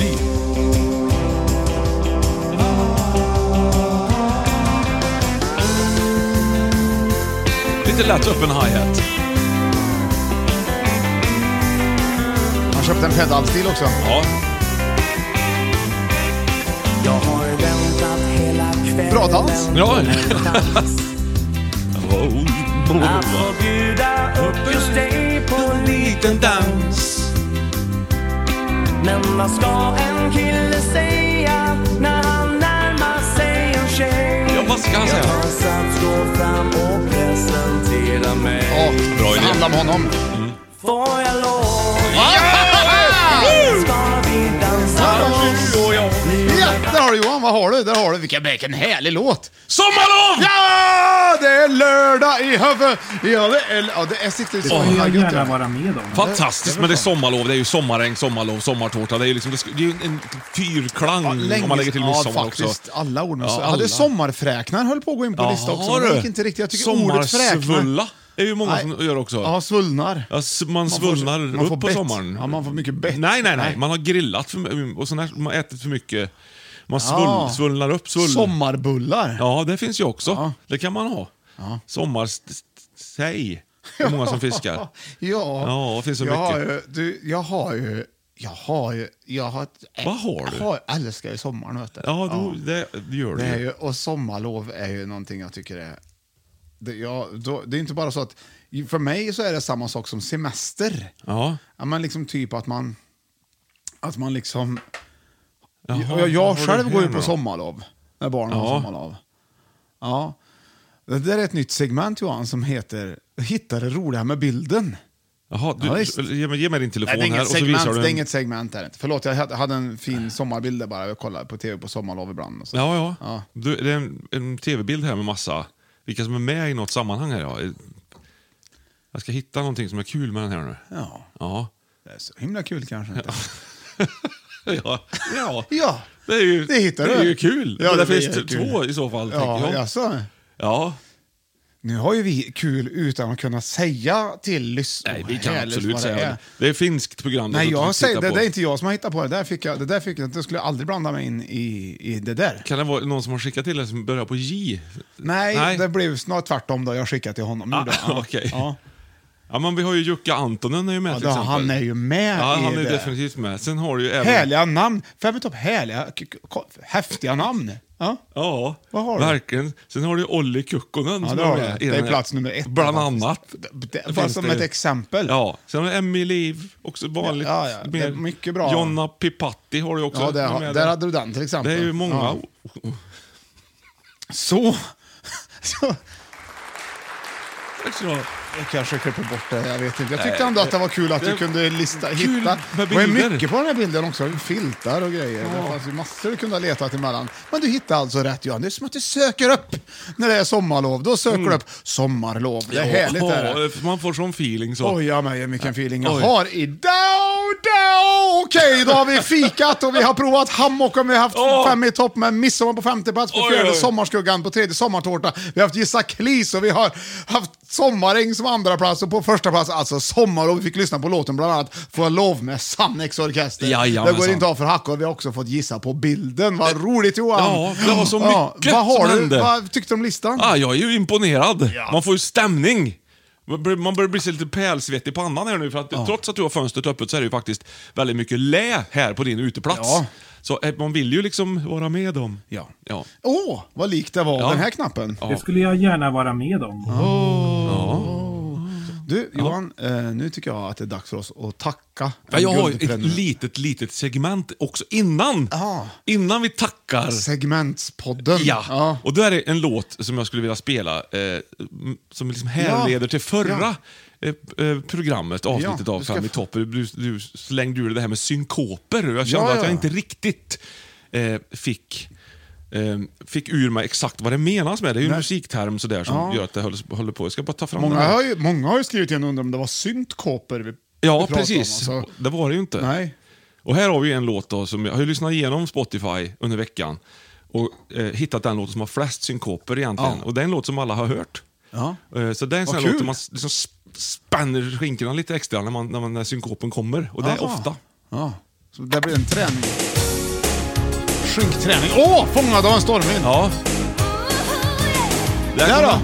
Lite lätt öppen hi-hat. Han köpte en pedalstil också. Ja. Jag har väntat hela kvällen. Bra dans. Ja. Att få bjuda upp just dig på en liten dans. Men vad ska en kille säga när han närmar sig en tjej? Ja, vad ska han säga? Jag hoppas att gå fram och presentera mig. Ja, bra idé. Det handlar om honom. Mm. Får jag lov? Ska vi dansa? Ja, där har du Johan, vad har du? Där har du, vilken, vilken härlig låt. Sommarlov! Ja, det är lördag i huvudet. Ja, det är, ja, det är siktigt. Det får jag gärna vara med om. Fantastiskt, men det är sommarlov, det är ju sommaräng, sommarlov, sommartårta. Det är ju liksom, det är ju en fyrklang ja, länge, om man lägger till midsommar ja, också. faktiskt, alla ord. Ja, Ja, alla. det sommarfräknar höll på att gå in på Jaha, lista också. Men det gick inte riktigt. Jag tycker ordet fräknar. Sommarsvulla är ju många Nej. som gör också. Ja, svullnar. Ja, man svullnar man får, man får upp på bett. sommaren. Ja, man får mycket bett. Nej, nej, nej. Man har grillat för, och sån här, man har ätit för mycket. Man svull, Ja. svullnar upp. Svull. Sommarbullar. Ja, det finns ju också. Ja. Det kan man ha. Ja. Sommarsäg. Det är många som fiskar. Ja, Ja, det finns så jag mycket. har ju, du, jag har ju... Jag har ju... Jag har, Vad har du? Jag har, älskar ju sommaren, vet du. Ja, du, det, det gör Det du är ju. ju, och sommarlov är ju någonting jag tycker är... Det, ja, då, det är inte bara så att... För mig så är det samma sak som semester. Ja. Ja, men liksom typ att man... Att man liksom... Jaha, jag jag vad har själv du går ju här på då? sommarlov. När barnen har Ja. sommarlov. Ja. Det där är ett nytt segment, Johan, som heter Hitta det roliga med bilden. Jaha, du, Ja, visst. ge, mig, ge mig din telefon Nej, det är här inget och så segment, visar du det är en... inget segment där. Förlåt, jag hade- hade en fin sommarbild där bara. Jag kollade på tv på sommarlov ibland. Och så. Ja, ja. Ja. Du, det är en, en tv-bild här med massa... Vilka som är med i något sammanhang här. Ja. Jag ska hitta någonting som är kul med den här nu. Ja. Ja. Det är så himla kul kanske inte. Ja, ja. Ja, det är ju, det hittar det du. är ju kul. Ja, Men det, det blir finns t- kul. två i så fall, Ja, tänker jag. jaså? Ja. Nu har ju vi kul utan att kunna säga till lyssnarna. Nej, vi kan Härligt absolut vad säga det det. är. Det är finskt program. Nej, du jag får säger, titta det, på. det är inte jag som har hittat på det. Där fick jag, det där fick jag, det skulle jag aldrig blanda mig in i, i det där. Kan det vara någon som har skickat till dig som börjar på J? Nej, Nej. det blev snart tvärtom då jag skickade till honom. Ah, Gjorde jag. Ja. okej. Ja. Ja, men vi har ju Jukka Antonen är ju med Ja, till då, exempel. han är ju med Ja, i han är det. definitivt med. Sen har du ju även... Härliga namn. Fem topp härliga, k- k- häftiga namn. Ja. Ja, Vad har du? verkligen. Sen har du ju Olli Kukkonen Ja, som det är har med. du. i Det är den här- plats nummer ett. Bland annat. Det, bara finns som det ett ju. exempel. Ja, sen har du Emmy Liv, också vanligt. Ja, ja, det är mycket bra. Jonna Pipatti har du också. Ja, där, med där hade du den till exempel. Det är ju många. Ja. Så. Så. Tack så du ha. Jag kanske klipper bort det, jag vet inte. Jag tyckte Nej, ändå att det var kul att det- du kunde lista, kul hitta. med Det var ju bilder. mycket på den här bilden också. Filtar och grejer. Det fanns ju massor du kunde ha letat emellan. Men du hittade alltså rätt, Johan. Det är som att du söker upp när det är sommarlov. Då söker du upp sommarlov. Det är härligt. Är det. Ja, man får sån feeling så. Oj, ja, men vilken feeling jag Oj. har idag. Då. Okej, då har vi fikat och vi har provat hammock och vi har haft Åh. fem i topp med midsommar på femte plats, på Oj, fjärde oj. sommarskuggan, på tredje sommartårta. Vi har haft gissa klis och vi har haft sommaräng som andra plats och på första plats alltså sommar och vi fick lyssna på låten bland annat Får jag lov med Sannex orkester. Jajamensan. Det går inte av för hack och vi har också fått gissa på bilden. Vad roligt, Johan. Ja, det var så mycket Vad har som du? hände. Vad tyckte du om listan? Ah, jag är ju imponerad. Ja. Man får ju stämning. Man bör- Man börjar bli så lite pälsvettig på pannan här nu. För att trots att du har fönstret öppet så är det ju faktiskt väldigt mycket lä här på din uteplats. Ja. Så eh, man vill ju liksom vara med dem. Ja. Ja. Åh, vad likt det var, Ja. den här knappen. Det skulle jag gärna vara med om. Du, Johan, eh, nu tycker jag att det är dags för oss att tacka. Ja, jag har ett Guldprenumer- litet, litet segment också innan. Ja. Innan vi tackar. Segmentspodden. Ja. Ja. Och då är det en låt som jag skulle vilja spela eh, m- som liksom härleder Ja. till förra eh, eh, programmet, avsnittet Ja, av du ska Fem i f- topp. Du, du slängde ur det här med synkoper och jag kände Ja, att ja. jag inte riktigt eh, fick eh, fick ur mig exakt vad det menas med. Det är ju en Nej. musikterm sådär som Ja. gör att det håller, håller på. Jag ska bara ta fram Många den här. har, ju, många har ju skrivit igen och undrat om det var syntkoper vi Ja, vi pratade precis. om, alltså. Det var det ju inte. Nej. Och här har vi en låt då, som jag har ju lyssnat igenom Spotify under veckan och eh, hittat den låten som har flest synkoper egentligen. Ja. Och det är en låt som alla har hört. Ja. Eh, så det är en sån här Vad låt kul. där man s- liksom sp- spänner skinkorna lite extra när, man, när, man, när synkopen kommer. Och det är Aha. ofta. Ja. Så det blir en träning. Skinkträning. Åh, fångad av en stormvind. Ja. Där, Där kommer då. den.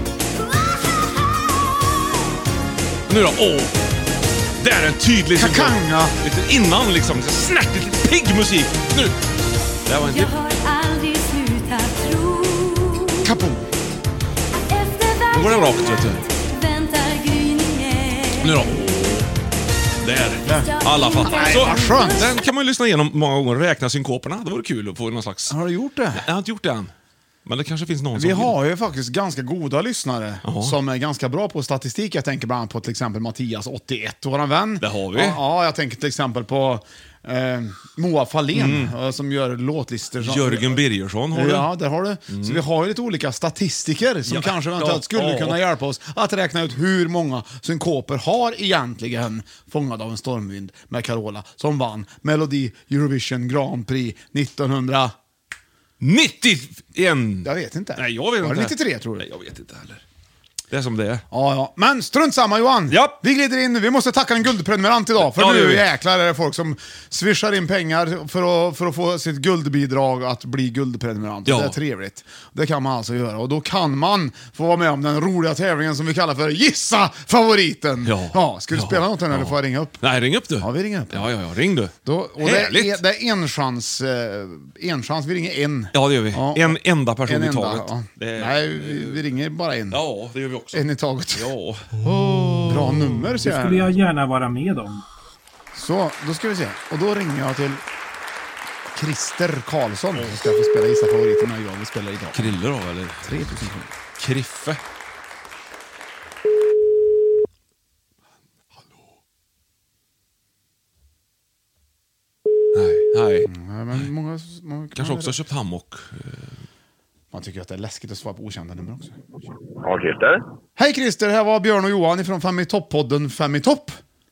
Nu då, åh! Det är en tydlig synkop. Kakanga. Lite innan liksom, lite snärtigt, lite pigg musik. Nu! Det här var en till. har aldrig slutat tro. Kapo. Nu går den rakt, vet du. Väntar gryningen. Nu då. Där. Alla fattar. Nej, Så, vad skönt. den kan man ju lyssna igenom många gånger och räkna synkoperna. Det vore kul att få någon slags... Har du gjort det? Jag har inte gjort det än. Men det kanske finns någon Vi som har ju faktiskt ganska goda lyssnare Jaha. som är ganska bra på statistik. Jag tänker bland annat på till exempel Mattias åttioett, våran vän. Det har vi. Ja, ja, jag tänker till exempel på eh, Moa Fahlén eh, som gör låtlistor. Som, vill. Jörgen Birgersson har du. Ja, där har du. Så vi har ju lite olika statistiker som Ja. kanske eventuellt Ja. skulle Ja. kunna hjälpa oss att räkna ut hur många synkoper har egentligen Fångad av en stormvind med Carola som vann Melodi Eurovision Grand Prix nittonhundra... nittioen! Jag vet inte. Nej, jag vet Var inte. det nittiotre tror du? Nej, jag vet inte heller. Det är som det är. Ja, ja. Men strunt samma Johan. Ja. Vi glider in nu. Vi måste tacka en guldprenumerant idag. För Ja, det gör nu vi. jäklar är det folk som swishar in pengar för att, för att få sitt guldbidrag att bli guldprenumerant. Ja. Det är trevligt. Det kan man alltså göra. Och då kan man få vara med om den roliga tävlingen som vi kallar för Gissa favoriten. Ja. ja ska du Ja. spela något här eller Ja. får jag ringa upp? Nej, ring upp du. Ja, vi ringer upp. Ja, ja, ja. Ring du. Då, och det Härligt. är, det är en chans. Eh, en chans. Vi ringer en. Ja, det gör vi. Ja. En enda person En i enda, taget. ja. Det är- Nej, vi, vi ringer bara en. Ja, det gör vi också. En i taget. Ja. Bra nummer Det ser jag. skulle jag gärna vara med om. Så, då ska vi se. Och då ringer jag till Christer Karlsson som ska få spela Gissa favoriten när jag vill spela idag. Krille då, eller? tre tusen kronor. Kriffe. Nej, nej. Nej, men många, många Kanske också har köpt hammock. Man tycker att det är läskigt att svara på okända nummer också. Ja, Christer. Hej Christer, här var Björn och Johan ifrån Fem i topp-podden Fem i topp.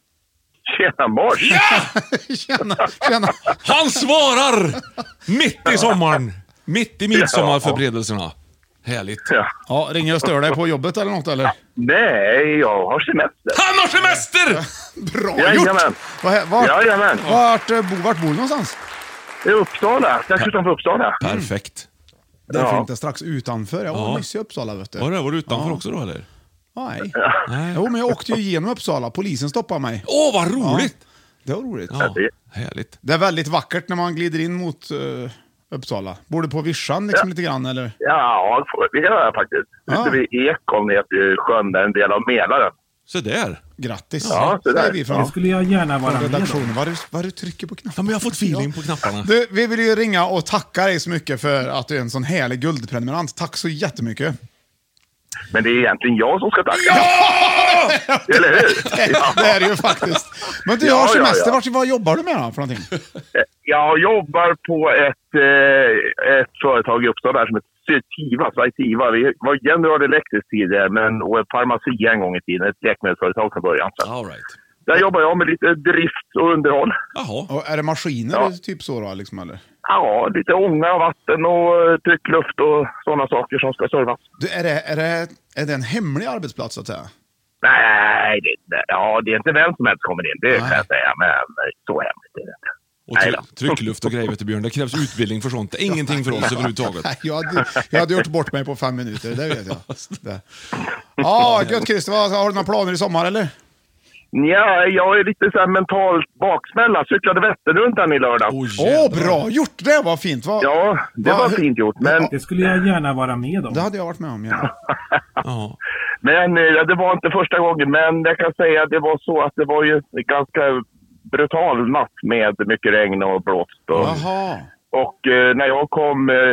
Tjena, mors! Tjena, tjena. Han svarar! Mitt i sommaren. Mitt i midsommarförberedelserna. Härligt. Ja. Ja, ringer jag och stör dig på jobbet eller något eller? Nej, jag har semester. Han har semester! Bra Jajamän. gjort! Vart, vart, Jajamän. vart, eh, bo, vart bor du någonstans? I Uppsala, strax utanför Uppsala. Perfekt. Det är Ja. fint, det är strax utanför. Jag var Ja. nyss i Uppsala vet du. Var det? Var du utanför Ja. också då eller? Nej. Nej. Jo, men jag åkte ju igenom Uppsala. Polisen stoppade mig. Åh, vad roligt! Det var roligt. Ja, härligt. Det är väldigt vackert när man glider in mot uh, Uppsala. Bor du på Vischan liksom lite grann eller? Ja, det gör jag faktiskt. Ja. Ute vid Ekholm heter ju sjön, där en del av Mälaren. Så där. Grattis. Ja, så där. säger vi från, Det skulle jag gärna vara från med om. redaktionen. Vad du, vad du trycker på knappen. Ja, men jag har fått feeling på knapparna. Du, vi vill ju ringa och tacka dig så mycket för att du är en sån härlig guldprenumerant. Tack så jättemycket. Men det är egentligen jag som ska tacka. Ja! Eller hur? Det, det är det ju faktiskt. Men du Ja, har ja, semester. ja. Vart, vad jobbar du med då för någonting? Jag jobbar på ett, eh, ett företag i Uppsala där som heter Tiva, Tiva. Vi var General Electric tidigare, men och en farmaci en gång i tiden. Ett läkemedelsföretag från början. Så. All right. Där jobbar jag med lite drift och underhåll. Jaha. Och är det maskiner Ja. typ så då, liksom, eller? Ja, lite ånga, vatten och eh, tryckluft och sådana saker som ska servas. Du, är, det, är, det, är det en hemlig arbetsplats så att säga? Nej, det, det, ja, det är inte vem som helst kommer in, det kan jag säga, men så hemligt är det inte. Och try- tryckluft och grejer vet du, Björn. Det krävs utbildning för sånt. Det är ingenting för oss överhuvudtaget. Nej, jag, hade, jag hade gjort bort mig på fem minuter, det vet jag. Det. Ja, gött Christer. Vad- Har du några planer i sommar eller? Ja, jag är lite så här mentalt baksmälla. Cyklade Vätternrundan i lördag. Åh, oh, bra gjort! Det var fint. Va? Ja, det Va? var fint gjort. Men, Det skulle jag gärna vara med om. Det hade jag varit med om, ja. Ja. men ja, det var inte första gången. Men jag kan säga att det var så att det var ju en ganska brutal natt med mycket regn och blåst. Och, Jaha. och eh, när jag kom eh,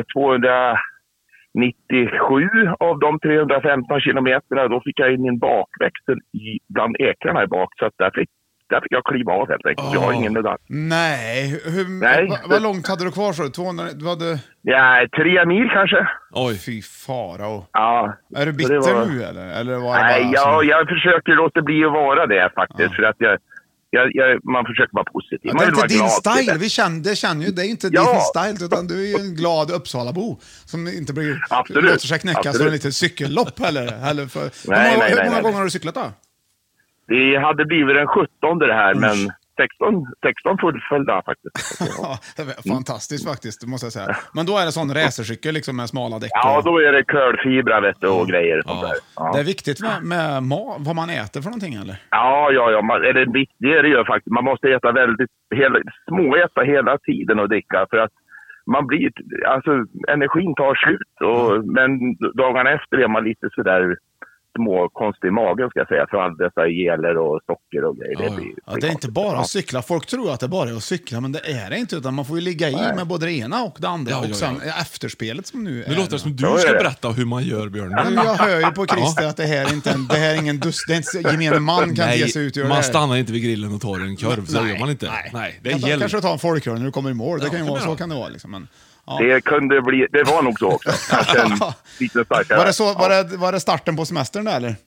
tvåhundranittiosju av de trehundrafemton kilometerna, då fick jag in en bakväxel i, bland ekrarna i bak. Så att där fick, där fick jag kliva av helt enkelt. Oh. Jag har ingen nödvändig. Nej, hur, Nej. Va, vad långt hade du kvar så? tvåhundra, du hade... Ja, tre mil kanske. Oj. Fy fara. Och... Ja. Är du bitter var... nu eller? eller var det Nej, bara jag, som... jag försöker låta bli att vara det faktiskt. Ja. För att jag, jag, jag, man försöker vara positiv. Ja, Man det är vill inte vara din glad. style, vi känner, det känner ju, det är inte Ja. din style utan du är ju en glad Uppsalabo som inte blir, Absolut. låter sig knäckas Absolut. för en liten cykellopp eller, eller för, Nej, hur många, nej, hur nej, många nej. gånger har du cyklat då? Det hade blivit den sjuttonde det här, Usch. men sexton, sexton fullföljda faktiskt. Ja, det är fantastiskt faktiskt, det måste jag säga. Men då är det sån racercykel liksom med smala däck. Ja, och... då är det curlfibra vet du, och grejer. Och sånt där. Ja. Det är viktigt med, med mat, vad man äter för någonting eller? Ja, ja, ja. Man, är det, det är det ju faktiskt. Man måste äta väldigt, hela, småäta hela tiden och dricka för att man blir, alltså energin tar slut. Och, mm. Men dagarna efter är man lite sådär små konstig i magen ska jag säga för alla dessa geler och socker och grejer. Ja, det, blir, ja, det är inte bara att cykla. Folk tror att det bara är att cykla, men det är det inte. Utan man får ju ligga i Nej. med både det ena och det andra. Ja, ja, ja. Och sen efterspelet som nu är. Nu låter det som du Ja, ska det är det. berätta hur man gör, Björn. Men jag hör ju på Christer att det här är inte en, det här är ingen dust, det är inte gemene man kan Nej, ge sig ut och göra man det här. stannar inte vid grillen och tar en korv, så gör man inte. Nej, nej det kan ta, gäller. kanske ta en folkrörelse när du kommer i mål. Det Ja, kan ju det vara, kan så det kan det vara liksom. Men, ja. det kunde bli, det var nog så också. Kanske en lite starkare. Var det, så, var, det, var det starten på semestern där, eller?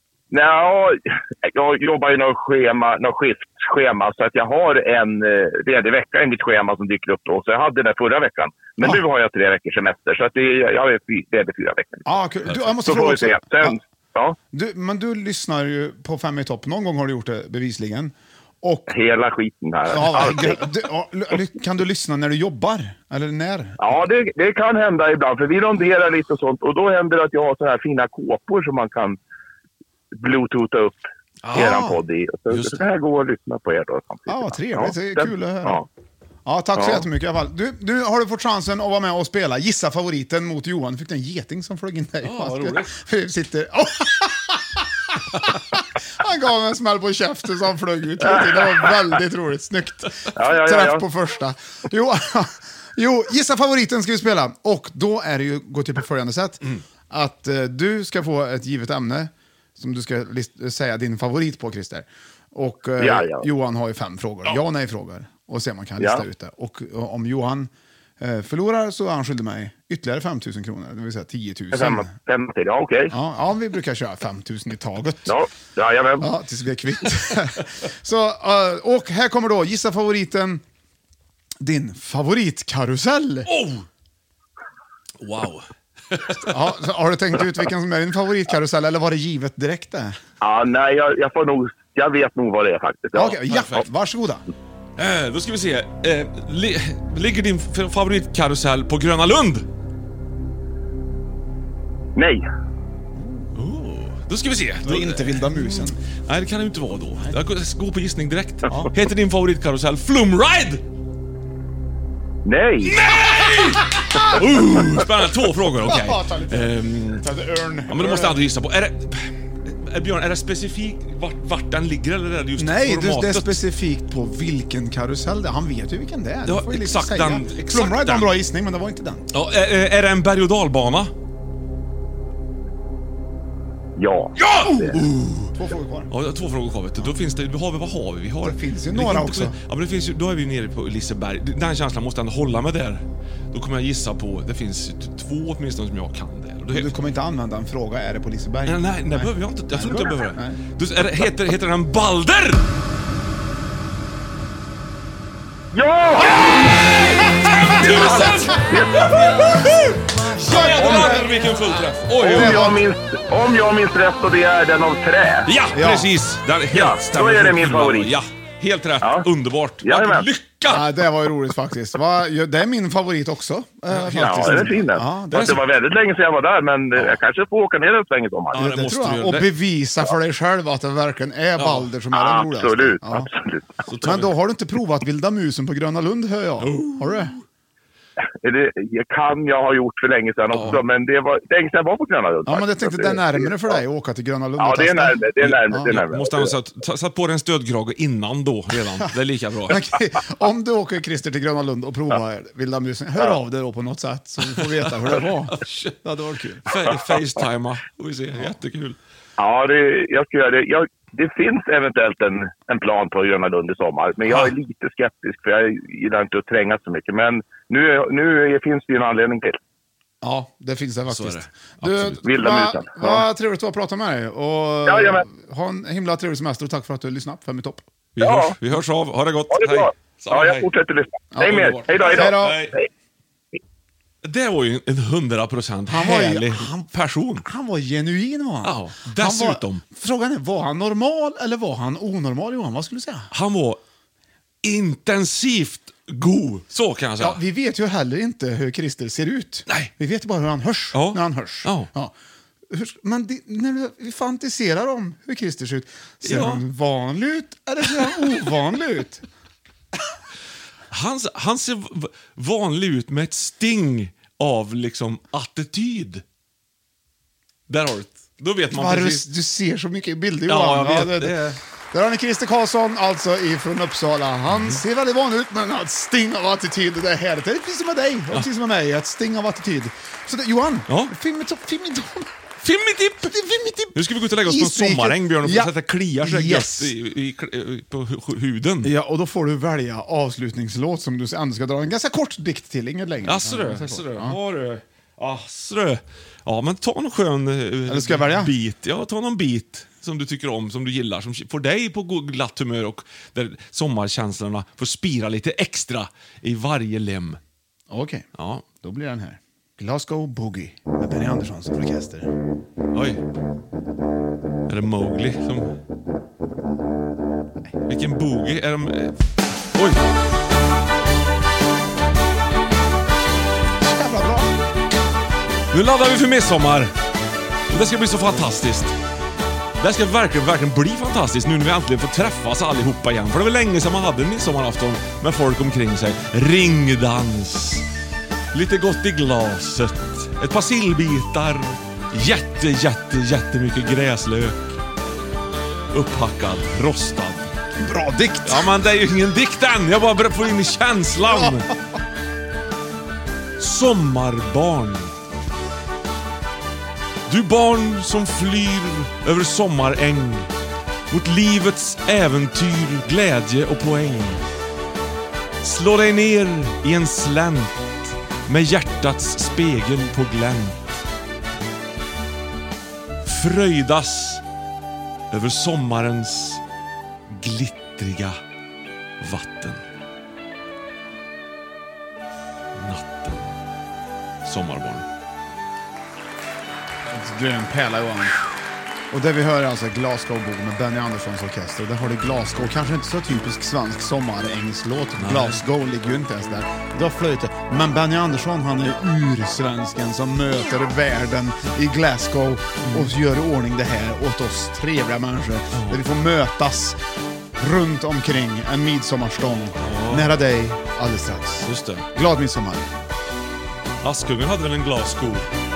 Nej, jag jobbar ju något schema, något skiftschema så att jag har en eh, ledig vecka i mitt schema som dyker upp då. Så jag hade det förra veckan. Men Ja. nu har jag tre veckors semester så att det, jag är fy- ledig fyra veckor. Ja, kul. Du, jag måste Så får fråga vi också. se. Sen, ja. Du, men du lyssnar ju på Fem i topp. Någon gång har du gjort det bevisligen. Och, Hela skiten här. ja, Allting. du, ja, l- kan du lyssna när du jobbar? Eller när? Ja, det, det kan hända ibland. För vi ronderar lite och sånt. Och då händer det att jag har så här fina kåpor som man kan bluetootha upp Ah, eran podd i. Så, så det här går att lyssna på er då. Ja, vad trevligt. Det är den- kul att höra. Ja. Ja, tack så Ja. jättemycket i alla fall. Du, nu har du fått chansen att vara med och spela. Gissa favoriten mot Johan. Du fick en geting som flög in där. Ja, vad roligt. Vi sitter... Han gav mig en smäll på käften så han flög ut. Det var väldigt roligt. Snyggt. Ja, ja, ja, Träff ja. på första. Jo, jo, gissa favoriten ska vi spela. Och då är det ju, går till på följande sätt. Mm. Att eh, du ska få ett givet ämne som du ska list- säga din favorit på, Christer. Och eh, Ja, ja. Johan har ju fem frågor. Ja och nej-frågor. Och se om man kan lista Ja. ut det. Och eh, om Johan eh, förlorar så är han skyldig mig ytterligare fem tusen kronor. Det vill säga tio tusen. Fem, fem till, ja okej. Ja, ja, vi brukar köra fem tusen i taget. Ja, jajamän. Ja, tills vi är kvitt. Så, eh, och här kommer då, gissa favoriten. Din favoritkarusell. Oh! Wow. Ja, så har du tänkt ut vilken som är din favoritkarusell eller var det givet direkt det? Ja, nej, jag, jag får nog, jag vet nog vad det är faktiskt. Ja, Ja. okej, ja, perfekt. varsågoda. Eh, då ska vi se. Eh, li ligger din f- favoritkarusell på Gröna Lund? Nej. Då ska vi se. Det är inte Vilda musen. Nej, det kan det inte vara då. Jag går- går på gissning direkt. Heter din favoritkarusell Flumride? Nej! Uh, spännande. Två frågor, okej. Ja, ta lite. Ehm, Ta lite örn. ja, men då måste jag ändå gissa på. Är det... Är, Björn, är det specifikt vart, vart den ligger eller är det just Nej, det, formatet? det är specifikt på vilken karusell det är. Han vet ju vilken det är. Ja, Det får ju liksom exakt säga. den- exakt Flumride var en den. bra gissning, men det var inte den. Ja, är, är det en berg- och dalbana? Ja. Ja! Två frågor kvar. Ja, två frågor kvar vet du. Då finns det, vad har vi, vad har vi? Vi har... Det finns ju det några inte- också. Ja, men det finns ju, då är vi nere på Liseberg. Den känslan måste ändå hålla mig där. Då kommer jag gissa på, det finns t- två åtminstone som jag kan det. Och då Du heter, kommer inte använda en fråga, är det på Liseberg? nej, nej, det behöver jag inte. Jag tror inte jag behöver det. Nej. Då är det heter, heter den Balder? Ja! Tusen! Jävlar vilken fullträff! Oj, oj, Om oj. jag, minns, om jag minns rätt så det är den av trä. Ja, Ja. precis! Den, helt Ja, stämmer. då är det min favorit. Ja, helt rätt. Ja. Underbart. Jajamän. Lycka! Ja, det var ju roligt faktiskt. Va? Ja, det är min favorit också. eh, Ja, faktiskt. den är fin den. Ja, det, Fast det var väldigt länge sedan jag var där, men jag kanske får åka ner en sväng i sommar. Ja, det det måste tror du jag. göra. Och bevisa för dig själv att det verkligen är Balder som är den roligaste. Absolut, Ja. absolut. Så tar Men vi- då har du inte provat Vilda musen på Gröna Lund, hör jag. Har du det? Är det, jag kan jag ha gjort för länge sedan också, men det var länge sedan jag var på Gröna Lund. Ja, men jag faktiskt. tänkte det är närmare för dig att åka till Gröna Lund Ja, och det är testa. närmare. Det är närmare. Det är Ja. närmare. Måste ändå satt, ta- satt på dig en stödkrage innan då redan. Det är lika bra. Okej, om du åker Christer till Gröna Lund och provar Vilda musen, hör av dig då på något sätt så vi får veta hur det var. Det hade varit kul. Fa- Facetima. Får vi se. Jättekul. Ja, det, jag ska göra det. Jag, det finns eventuellt en, en plan på Gröna Lund i sommar. Men jag är lite skeptisk för jag gillar inte att tränga så mycket. Men nu, nu finns det ju en anledning till. Ja, det finns det faktiskt. Du, Vilda vad musen. va trevligt att prata med dig. Och ja, ha en himla trevlig semester och tack för att du lyssnat. Fem i topp. Vi, ja. hörs, vi hörs av. Ha det gott. Ha det bra. Ja, jag fortsätter lyssna. Ja, hej med. Hej då, hej då. Hej då. Det var ju en hundra procent Han var ju- härlig han- person. Han var genuin, var han. Ja, Han dessutom. var, frågan är, var han normal eller var han onormal, Johan? Vad skulle du säga? Han var intensivt god, så kan jag säga. Ja, vi vet ju heller inte hur Christer ser ut. Nej. Vi vet bara hur han hörs Ja. när han hörs. Ja. Ja. Hur- Men det, när du, vi fantiserar om hur Christer ser ut, ser Ja. han vanlig ut eller ser han ovanlig ut? Han, han ser v- vanlig ut med ett sting av liksom attityd. Där har du det. Då vet man Var du, precis. du ser så mycket bilder, Ja, Johan. jag vet det, det. Där har ni Christer Karlsson, alltså ifrån Uppsala. Han ser väldigt vanlig ut, men har ett sting av attityd. Det är härligt. Det är precis som med dig, och precis som med mig. Ett sting av attityd. Så det, Johan, Ja. film i topp, film i topp. Fimmitipp! Fimmitipp! Nu ska vi gå ut och lägga oss på en Isriket. sommaräng, Björn, och Ja. sätta kliar så Yes. yes. i, i, i, på hu- huden. Ja, och då får du välja avslutningslåt som du ändå ska dra en ganska kort dikt till, inget längre. Asså Ja, du, ganska asså kort. du. Ja. Har du. Asså du. Ja, men ta någon skön eh, Eller ska jag välja? bit. Ja, ta någon bit som du tycker om, som du gillar, som får dig på go- glatt humör och där sommarkänslorna får spira lite extra i varje lem. Okej, Ja. då blir den här. Glasgow Boogie med Benny Andersson som orkester. Oj. Är det Mowgli som... Vilken boogie är de... eh, Oj! Jävla bra! Nu laddar vi för midsommar. Det ska bli så fantastiskt. Det ska verkligen, verkligen bli fantastiskt nu när vi äntligen får träffas allihopa igen. För det var länge sedan man hade en midsommarafton med folk omkring sig. Ringdans. Lite gott i glaset. Ett par sillbitar. Jätte, jätte, jättemycket gräslök. Upphackad, rostad. Bra dikt! Ja, men det är ju ingen dikt än. Jag bara börjar få in i känslan. Sommarbarn. Du barn som flyr över sommaräng mot livets äventyr, glädje och poäng. Slå dig ner i en slänt med hjärtats spegel på glänt. Fröjdas över sommarens glittriga vatten. Natten. Sommarbarn. Du är en pärla, Johan. Och det vi hör är alltså Glasgow Boogie med Benny Anderssons orkester. Där har du Glasgow, kanske inte så typisk svensk sommarängslåt. Glasgow ligger ju inte ens där. Du har flöjt. Men Benny Andersson, han är ursvensken som möter världen i Glasgow och gör i ordning det här åt oss trevliga människor. Där vi får mötas runt omkring en midsommarstång nära dig alldeles strax. Just det. Glad midsommar. Askungen hade väl en glassko.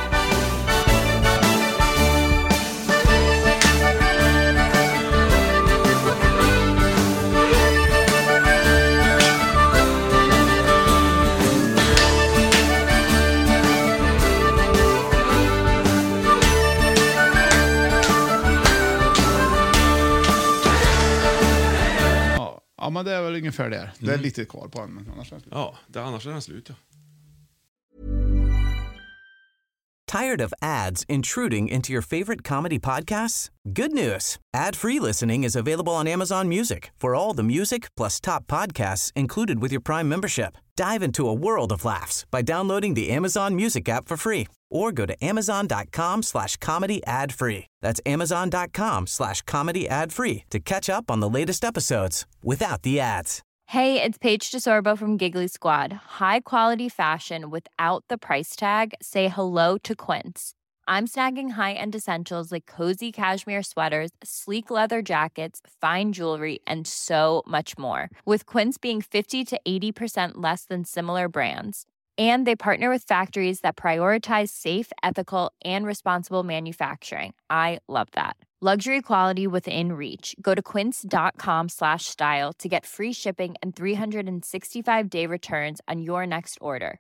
Ja, men det är väl ungefär där. Det är lite kvar på den, men annars är det slut. Ja, det, annars är den slut, ja. Tired of ads intruding into your favorite comedy podcasts? Good news. Ad-free listening is available on Amazon Music for all the music plus top podcasts included with your Prime membership. Dive into a world of laughs by downloading the Amazon Music app for free or go to amazon.com slash comedy ad free. That's amazon.com slash comedy ad free to catch up on the latest episodes without the ads. Hey, it's Paige DeSorbo from Giggly Squad. High quality fashion without the price tag. Say hello to Quince. I'm snagging high-end essentials like cozy cashmere sweaters, sleek leather jackets, fine jewelry, and so much more. With Quince being fifty to eighty percent less than similar brands. And they partner with factories that prioritize safe, ethical, and responsible manufacturing. I love that. Luxury quality within reach. Go to quince.com slash style to get free shipping and three sixty-five day returns on your next order.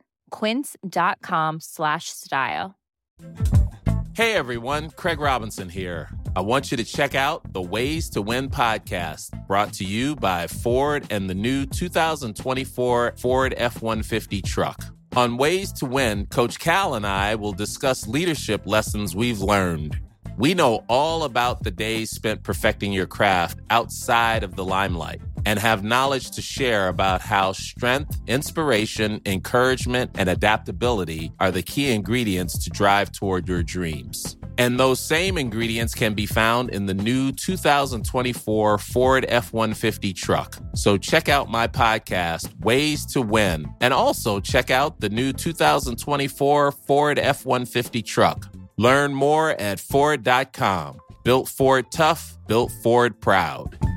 Quince.com slash style. Hey everyone, Craig Robinson here. I want you to check out the Ways to Win podcast, brought to you by Ford and the new two thousand twenty-four Ford F one fifty truck. On Ways to Win, Coach Cal and I will discuss leadership lessons we've learned. We know all about the days spent perfecting your craft outside of the limelight and have knowledge to share about how strength, inspiration, encouragement, and adaptability are the key ingredients to drive toward your dreams. And those same ingredients can be found in the new two thousand twenty-four Ford F one fifty truck. So check out my podcast, Ways to Win, and also check out the new two thousand twenty-four Ford F one fifty truck. Learn more at Ford dot com. Built Ford tough, built Ford proud.